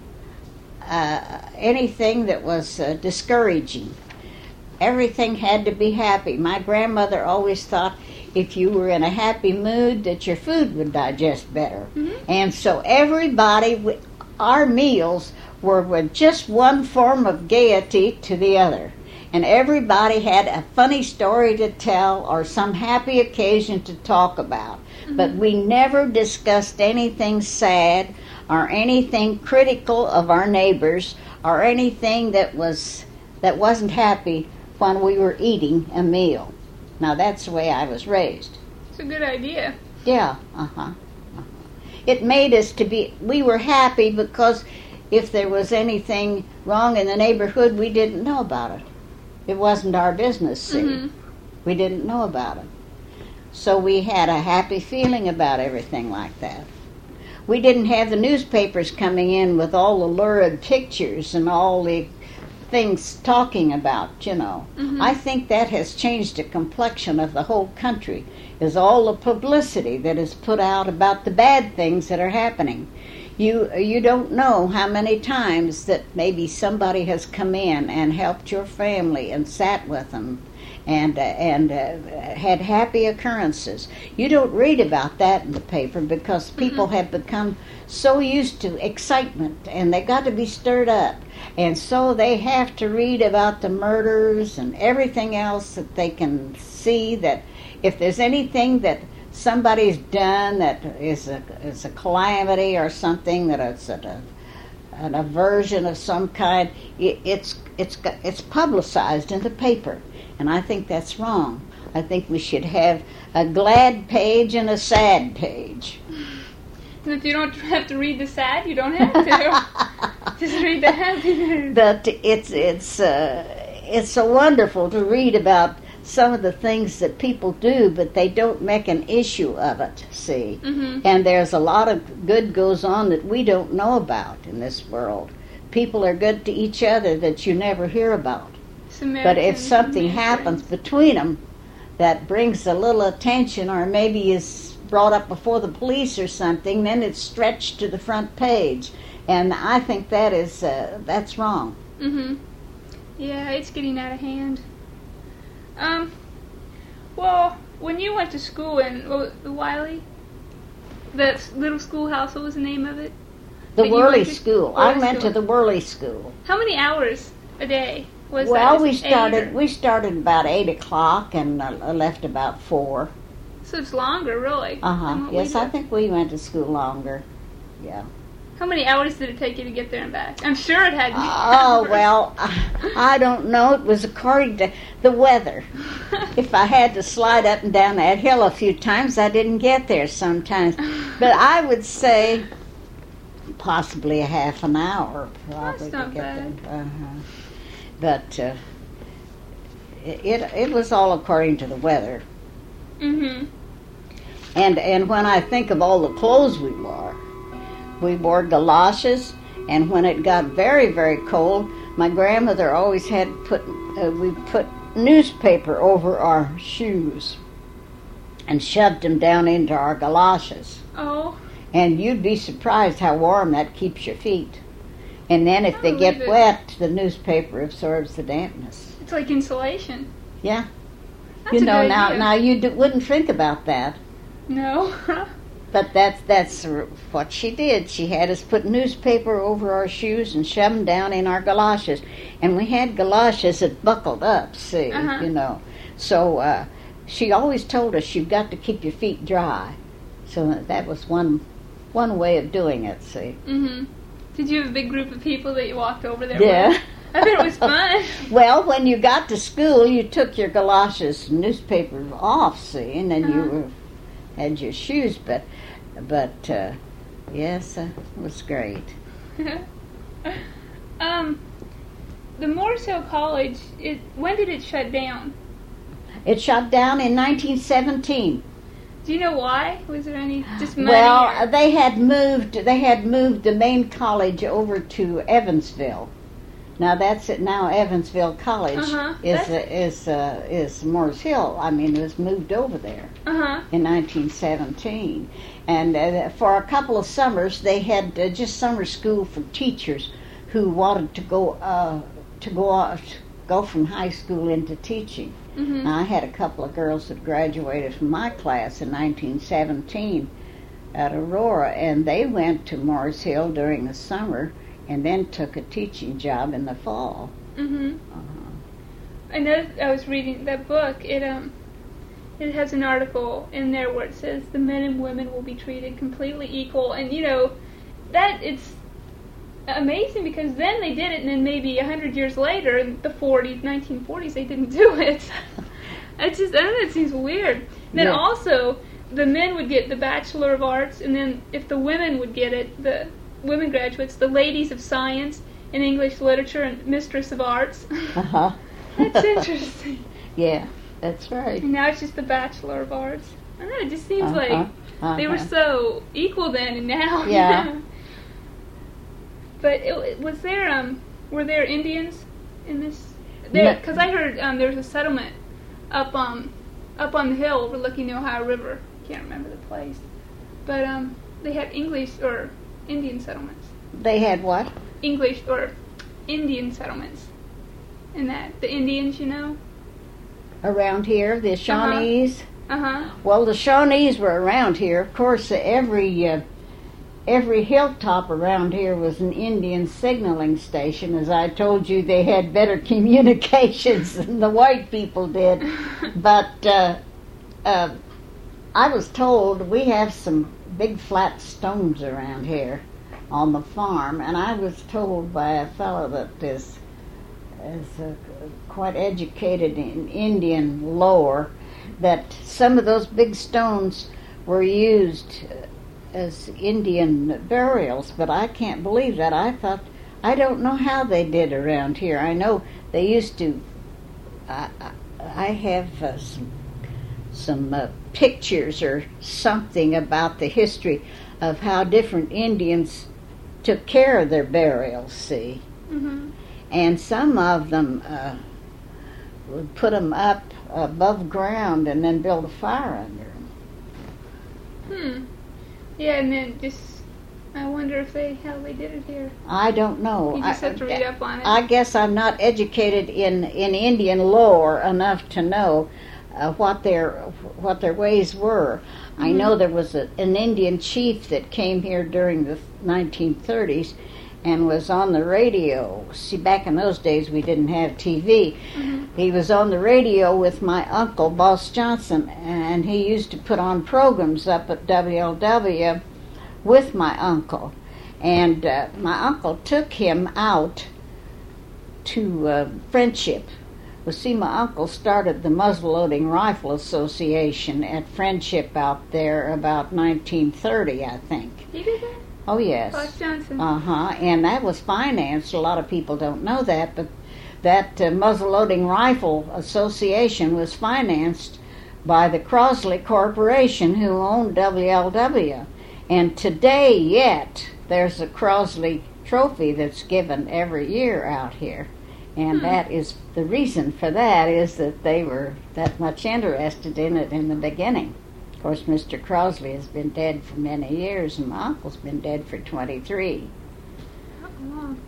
uh, anything that was uh, discouraging. Everything had to be happy. My grandmother always thought if you were in a happy mood that your food would digest better. Mm-hmm. And so everybody, our meals were with just one form of gaiety to the other. And everybody had a funny story to tell or some happy occasion to talk about. Mm-hmm. But we never discussed anything sad or anything critical of our neighbors or anything that was that wasn't happy when we were eating a meal. Now, that's the way I was raised. It's a good idea. Yeah, uh-huh. uh-huh. It made us to be, we were happy because if there was anything wrong in the neighborhood, we didn't know about it. It wasn't our business, see. Mm-hmm. We didn't know about it. So we had a happy feeling about everything like that. We didn't have the newspapers coming in with all the lurid pictures and all the things talking about, you know. Mm-hmm. I think that has changed the complexion of the whole country, is all the publicity that is put out about the bad things that are happening. You you don't know how many times that maybe somebody has come in and helped your family and sat with them and uh, and uh, had happy occurrences. You don't read about that in the paper because people mm-hmm. have become so used to excitement and they got to be stirred up. And so they have to read about the murders and everything else that they can see, that if there's anything that somebody's done that is a, is a calamity or something, that it's a, an aversion of some kind, it, it's, it's, it's publicized in the paper. And I think that's wrong. I think we should have a glad page and a sad page. And if you don't have to read the sad, you don't have to. Just read the happy news. But it's it's uh, it's so wonderful to read about some of the things that people do, but they don't make an issue of it, see. Mm-hmm. And there's a lot of good goes on that we don't know about in this world. People are good to each other that you never hear about. But if something happens between them that brings a little attention or maybe is brought up before the police or something, then it's stretched to the front page. And I think that is uh, that's wrong. Mm-hmm. Yeah, it's getting out of hand. Um, well, when you went to school in what was it, the Wiley, that little schoolhouse, what was the name of it? The That you Worley went to- School. Worley I went School. to the Worley School. How many hours a day was Well, that? we Just eight started or- we started about eight o'clock and uh, left about four. So it's longer, really. Uh than huh. what we Yes, I did. think we went to school longer. Yeah. How many hours did it take you to get there and back? I'm sure it had. Oh hours. well, I don't know. It was according to the weather. If I had to slide up and down that hill a few times, I didn't get there sometimes. But I would say possibly a half an hour probably That's not to get bad. there. Uh-huh. But uh, it it was all according to the weather. Mhm. And and when I think of all the clothes we wore, we wore galoshes, and when it got very, very cold, my grandmother always had put uh, we put newspaper over our shoes and shoved them down into our galoshes. Oh. And you'd be surprised how warm that keeps your feet. And then if I they believe get it. wet, the newspaper absorbs the dampness. It's like insulation. Yeah. That's you a know, good now idea. now you d- wouldn't think about that. No. But that's that's what she did. She had us put newspaper over our shoes and shove them down in our galoshes. And we had galoshes that buckled up, see, Uh-huh. you know. So uh, she always told us you've got to keep your feet dry. So that was one one way of doing it, see. Mm-hmm. Did you have a big group of people that you walked over there Yeah. with? I bet it was fun. Well, when you got to school, you took your galoshes newspaper off, see, and then Uh-huh. you were, had your shoes. But, but uh, yes, uh, it was great. um, the Morris Hill College, it, when did it shut down? It shut down in nineteen seventeen. Do you know why? Was there any just money? Well, or? they had moved. They had moved the main college over to Evansville. Now that's it. Now Evansville College Uh-huh. is That's- uh, is uh, is Morris Hill. I mean, it was moved over there Uh-huh. in nineteen seventeen, and uh, for a couple of summers they had uh, just summer school for teachers who wanted to go uh, to go out, go from high school into teaching. Mm-hmm. Now, I had a couple of girls that graduated from my class in nineteen seventeen at Aurora, and they went to Morris Hill during the summer and then took a teaching job in the fall. Mm-hmm. Uh-huh. I know I was reading that book. It um, it has an article in there where it says the men and women will be treated completely equal, and you know, that it's amazing because then they did it, and then maybe a hundred years later, in the forties, nineteen forties, they didn't do it. It's just, I don't know, it seems weird. Then Yeah. also, the men would get the Bachelor of Arts, and then if the women would get it, the women graduates, the Ladies of Science in English Literature and Mistress of Arts. Uh-huh. That's interesting. Yeah, that's right. And now it's just the Bachelor of Arts. I don't know, it just seems Uh-huh. like Uh-huh. they were so equal then and now. you Yeah. know? But it, was there, um, were there Indians in this? No. Because I heard um, there was a settlement up, um, up on the hill overlooking the Ohio River. Can't remember the place. But um, they had English or Indian settlements. They had what? English or Indian settlements. And that, the Indians, you know? Around here, the Shawnees. Uh-huh. Well, the Shawnees were around here. Of course, every uh, every hilltop around here was an Indian signaling station. As I told you, they had better communications than the white people did. But uh, uh, I was told we have some big flat stones around here on the farm, and I was told by a fellow that is, is uh, quite educated in Indian lore that some of those big stones were used as Indian burials, but I can't believe that. I thought, I don't know how they did around here. I know they used to, I, I, I have uh, some, some uh, pictures or something about the history of how different Indians took care of their burials, see. Mm-hmm. And some of them uh, would put them up above ground and then build a fire under them. Hmm. Yeah, and then just, I wonder if they, how they did it here. I don't know. You just I, have to read up on it. I guess I'm not educated in, in Indian lore enough to know uh, what their what their ways were. Mm-hmm. I know there was a, an Indian chief that came here during the nineteen thirties and was on the radio. See, back in those days we didn't have T V. Mm-hmm. He was on the radio with my uncle, Boss Johnson, and he used to put on programs up at W L W with my uncle. And uh, my uncle took him out to uh, Friendship. Well, see, my uncle started the Muzzle-Loading Rifle Association at Friendship out there about nineteen thirty, I think. He did that? Oh, yes. Boss Johnson. Uh-huh, and that was financed. A lot of people don't know that, but that uh, Muzzle-Loading Rifle Association was financed by the Crosley Corporation, who owned W L W. And today yet, there's a Crosley trophy that's given every year out here. And Hmm. that is, the reason for that is that they were that much interested in it in the beginning. Of course, Mister Crosley has been dead for many years, and my uncle's been dead for twenty-three. Oh,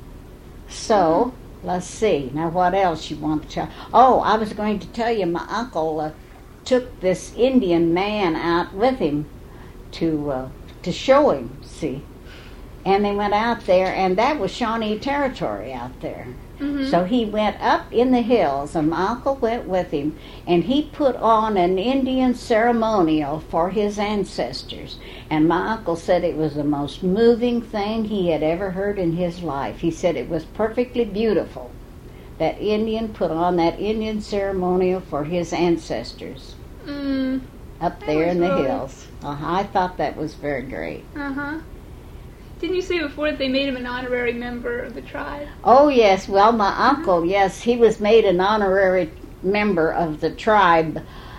So, let's see. Now, what else you want to tell? Oh, I was going to tell you, my uncle uh, took this Indian man out with him to uh, to show him, see. And they went out there, and that was Shawnee territory out there. Mm-hmm. So he went up in the hills, and my uncle went with him, and he put on an Indian ceremonial for his ancestors. And my uncle said it was the most moving thing he had ever heard in his life. He said it was perfectly beautiful. That Indian put on that Indian ceremonial for his ancestors Mm. up That there was in the really- hills. Uh, I thought that was very great. Uh-huh. Didn't you say before that they made him an honorary member of the tribe? Oh, yes. Well, my uncle, yes, he was made an honorary member of the tribe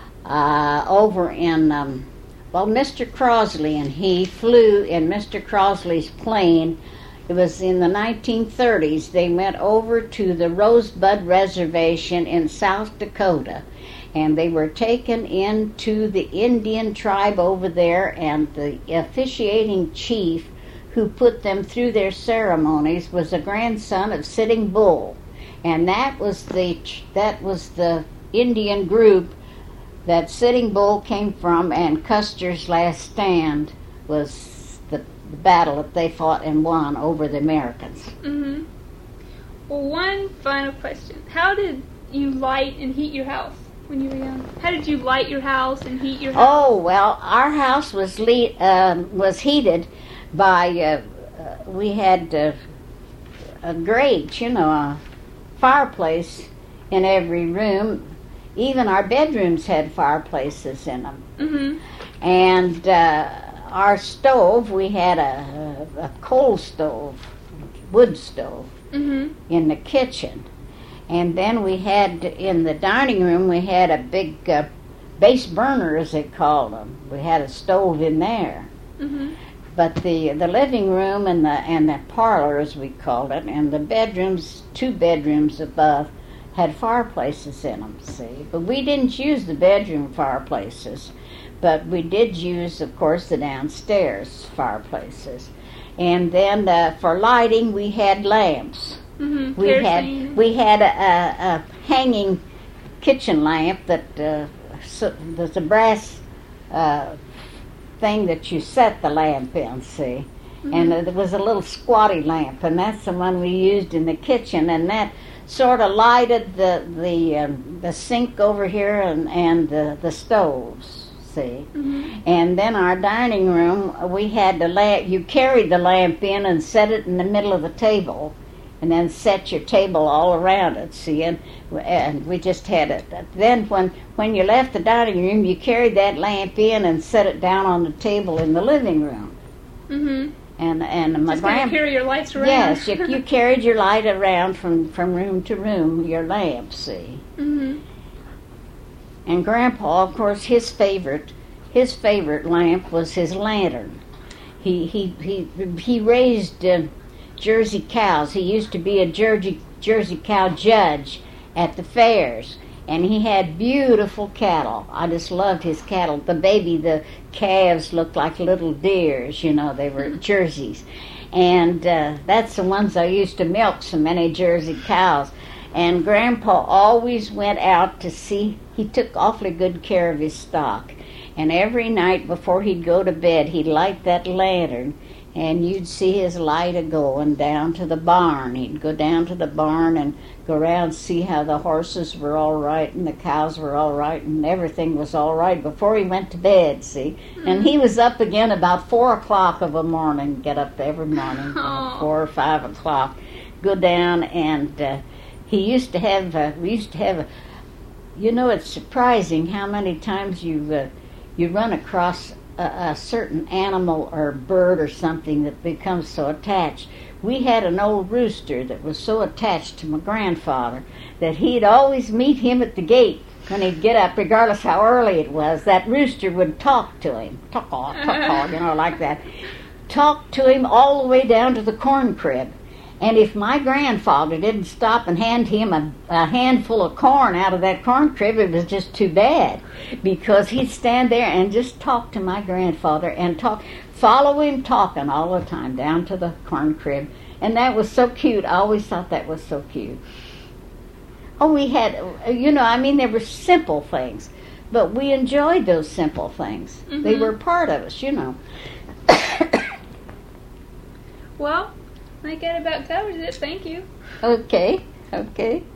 uh, over in, um, well, Mister Crosley, and he flew in Mister Crosley's plane. It was in the nineteen thirties. They went over to the Rosebud Reservation in South Dakota, and they were taken into the Indian tribe over there, and the officiating chief who put them through their ceremonies was a grandson of Sitting Bull, and that was the that was the Indian group that Sitting Bull came from, and Custer's last stand was the, the battle that they fought and won over the Americans. Mm-hmm. Well, one final question. How did you light and heat your house when you were young? How did you light your house and heat your house? Oh, well, our house was le- um, was heated by, uh, uh, we had uh, a grate, you know, a fireplace in every room. Even our bedrooms had fireplaces in them. Mm-hmm. And uh, our stove, we had a, a, a coal stove, wood stove, Mm-hmm. in the kitchen. And then we had, in the dining room, we had a big uh, base burner, as they called them. We had a stove in there. Mm-hmm. But the the living room and the and the parlor, as we called it, and the bedrooms, two bedrooms above, had fireplaces in them, see. But we didn't use the bedroom fireplaces, but we did use, of course, the downstairs fireplaces. And then uh, for lighting, we had lamps. Mm-hmm. We Kerosene. had we had a, a, a hanging kitchen lamp that uh, so, there's a brass uh, thing that you set the lamp in, see. Mm-hmm. And uh, there was a little squatty lamp, and that's the one we used in the kitchen, and that sort of lighted the the um, the sink over here and and the, the stoves, see. Mm-hmm. And then our dining room, we had the lamp. You carried the lamp in and set it in the middle of the table, and then set your table all around it, see. And and we just had it. Then when when you left the dining room, you carried that lamp in and set it down on the table in the living room. Mm-hmm. And and my Just gonna grand carry your lights around. yes, you, you carried your light around from from room to room, your lamp, see. Mm-hmm. And Grandpa, of course, his favorite his favorite lamp was his lantern. He he he he raised uh, Jersey cows. He used to be a Jersey Jersey cow judge at the fairs, and he had beautiful cattle. I just loved his cattle. The baby, the calves looked like little deers. You know, they were Jerseys, and uh, that's the ones I used to milk. So many Jersey cows. And Grandpa always went out to see. He took awfully good care of his stock. And every night before he'd go to bed, he'd light that lantern, and you'd see his light a-going down to the barn. He'd go down to the barn and go around, see how the horses were all right and the cows were all right and everything was all right before he went to bed, see. Mm-hmm. And he was up again about four o'clock of a morning, get up every morning, about four or five o'clock, go down, and uh, he used to have, uh, we used to have, a, you know, it's surprising how many times you uh, you run across a, a certain animal or bird or something that becomes so attached. We had an old rooster that was so attached to my grandfather that he'd always meet him at the gate when he'd get up, regardless how early it was. That rooster would talk to him, talk-aw, talk-aw, you know, like that. Talk to him all the way down to the corn crib. And if my grandfather didn't stop and hand him a, a handful of corn out of that corn crib, it was just too bad, because he'd stand there and just talk to my grandfather and talk, follow him talking all the time down to the corn crib. And that was so cute. I always thought that was so cute. Oh, we had, you know, I mean, there were simple things, but we enjoyed those simple things. Mm-hmm. They were part of us, you know. Well, I think that about covers it. Thank you. Okay. Okay.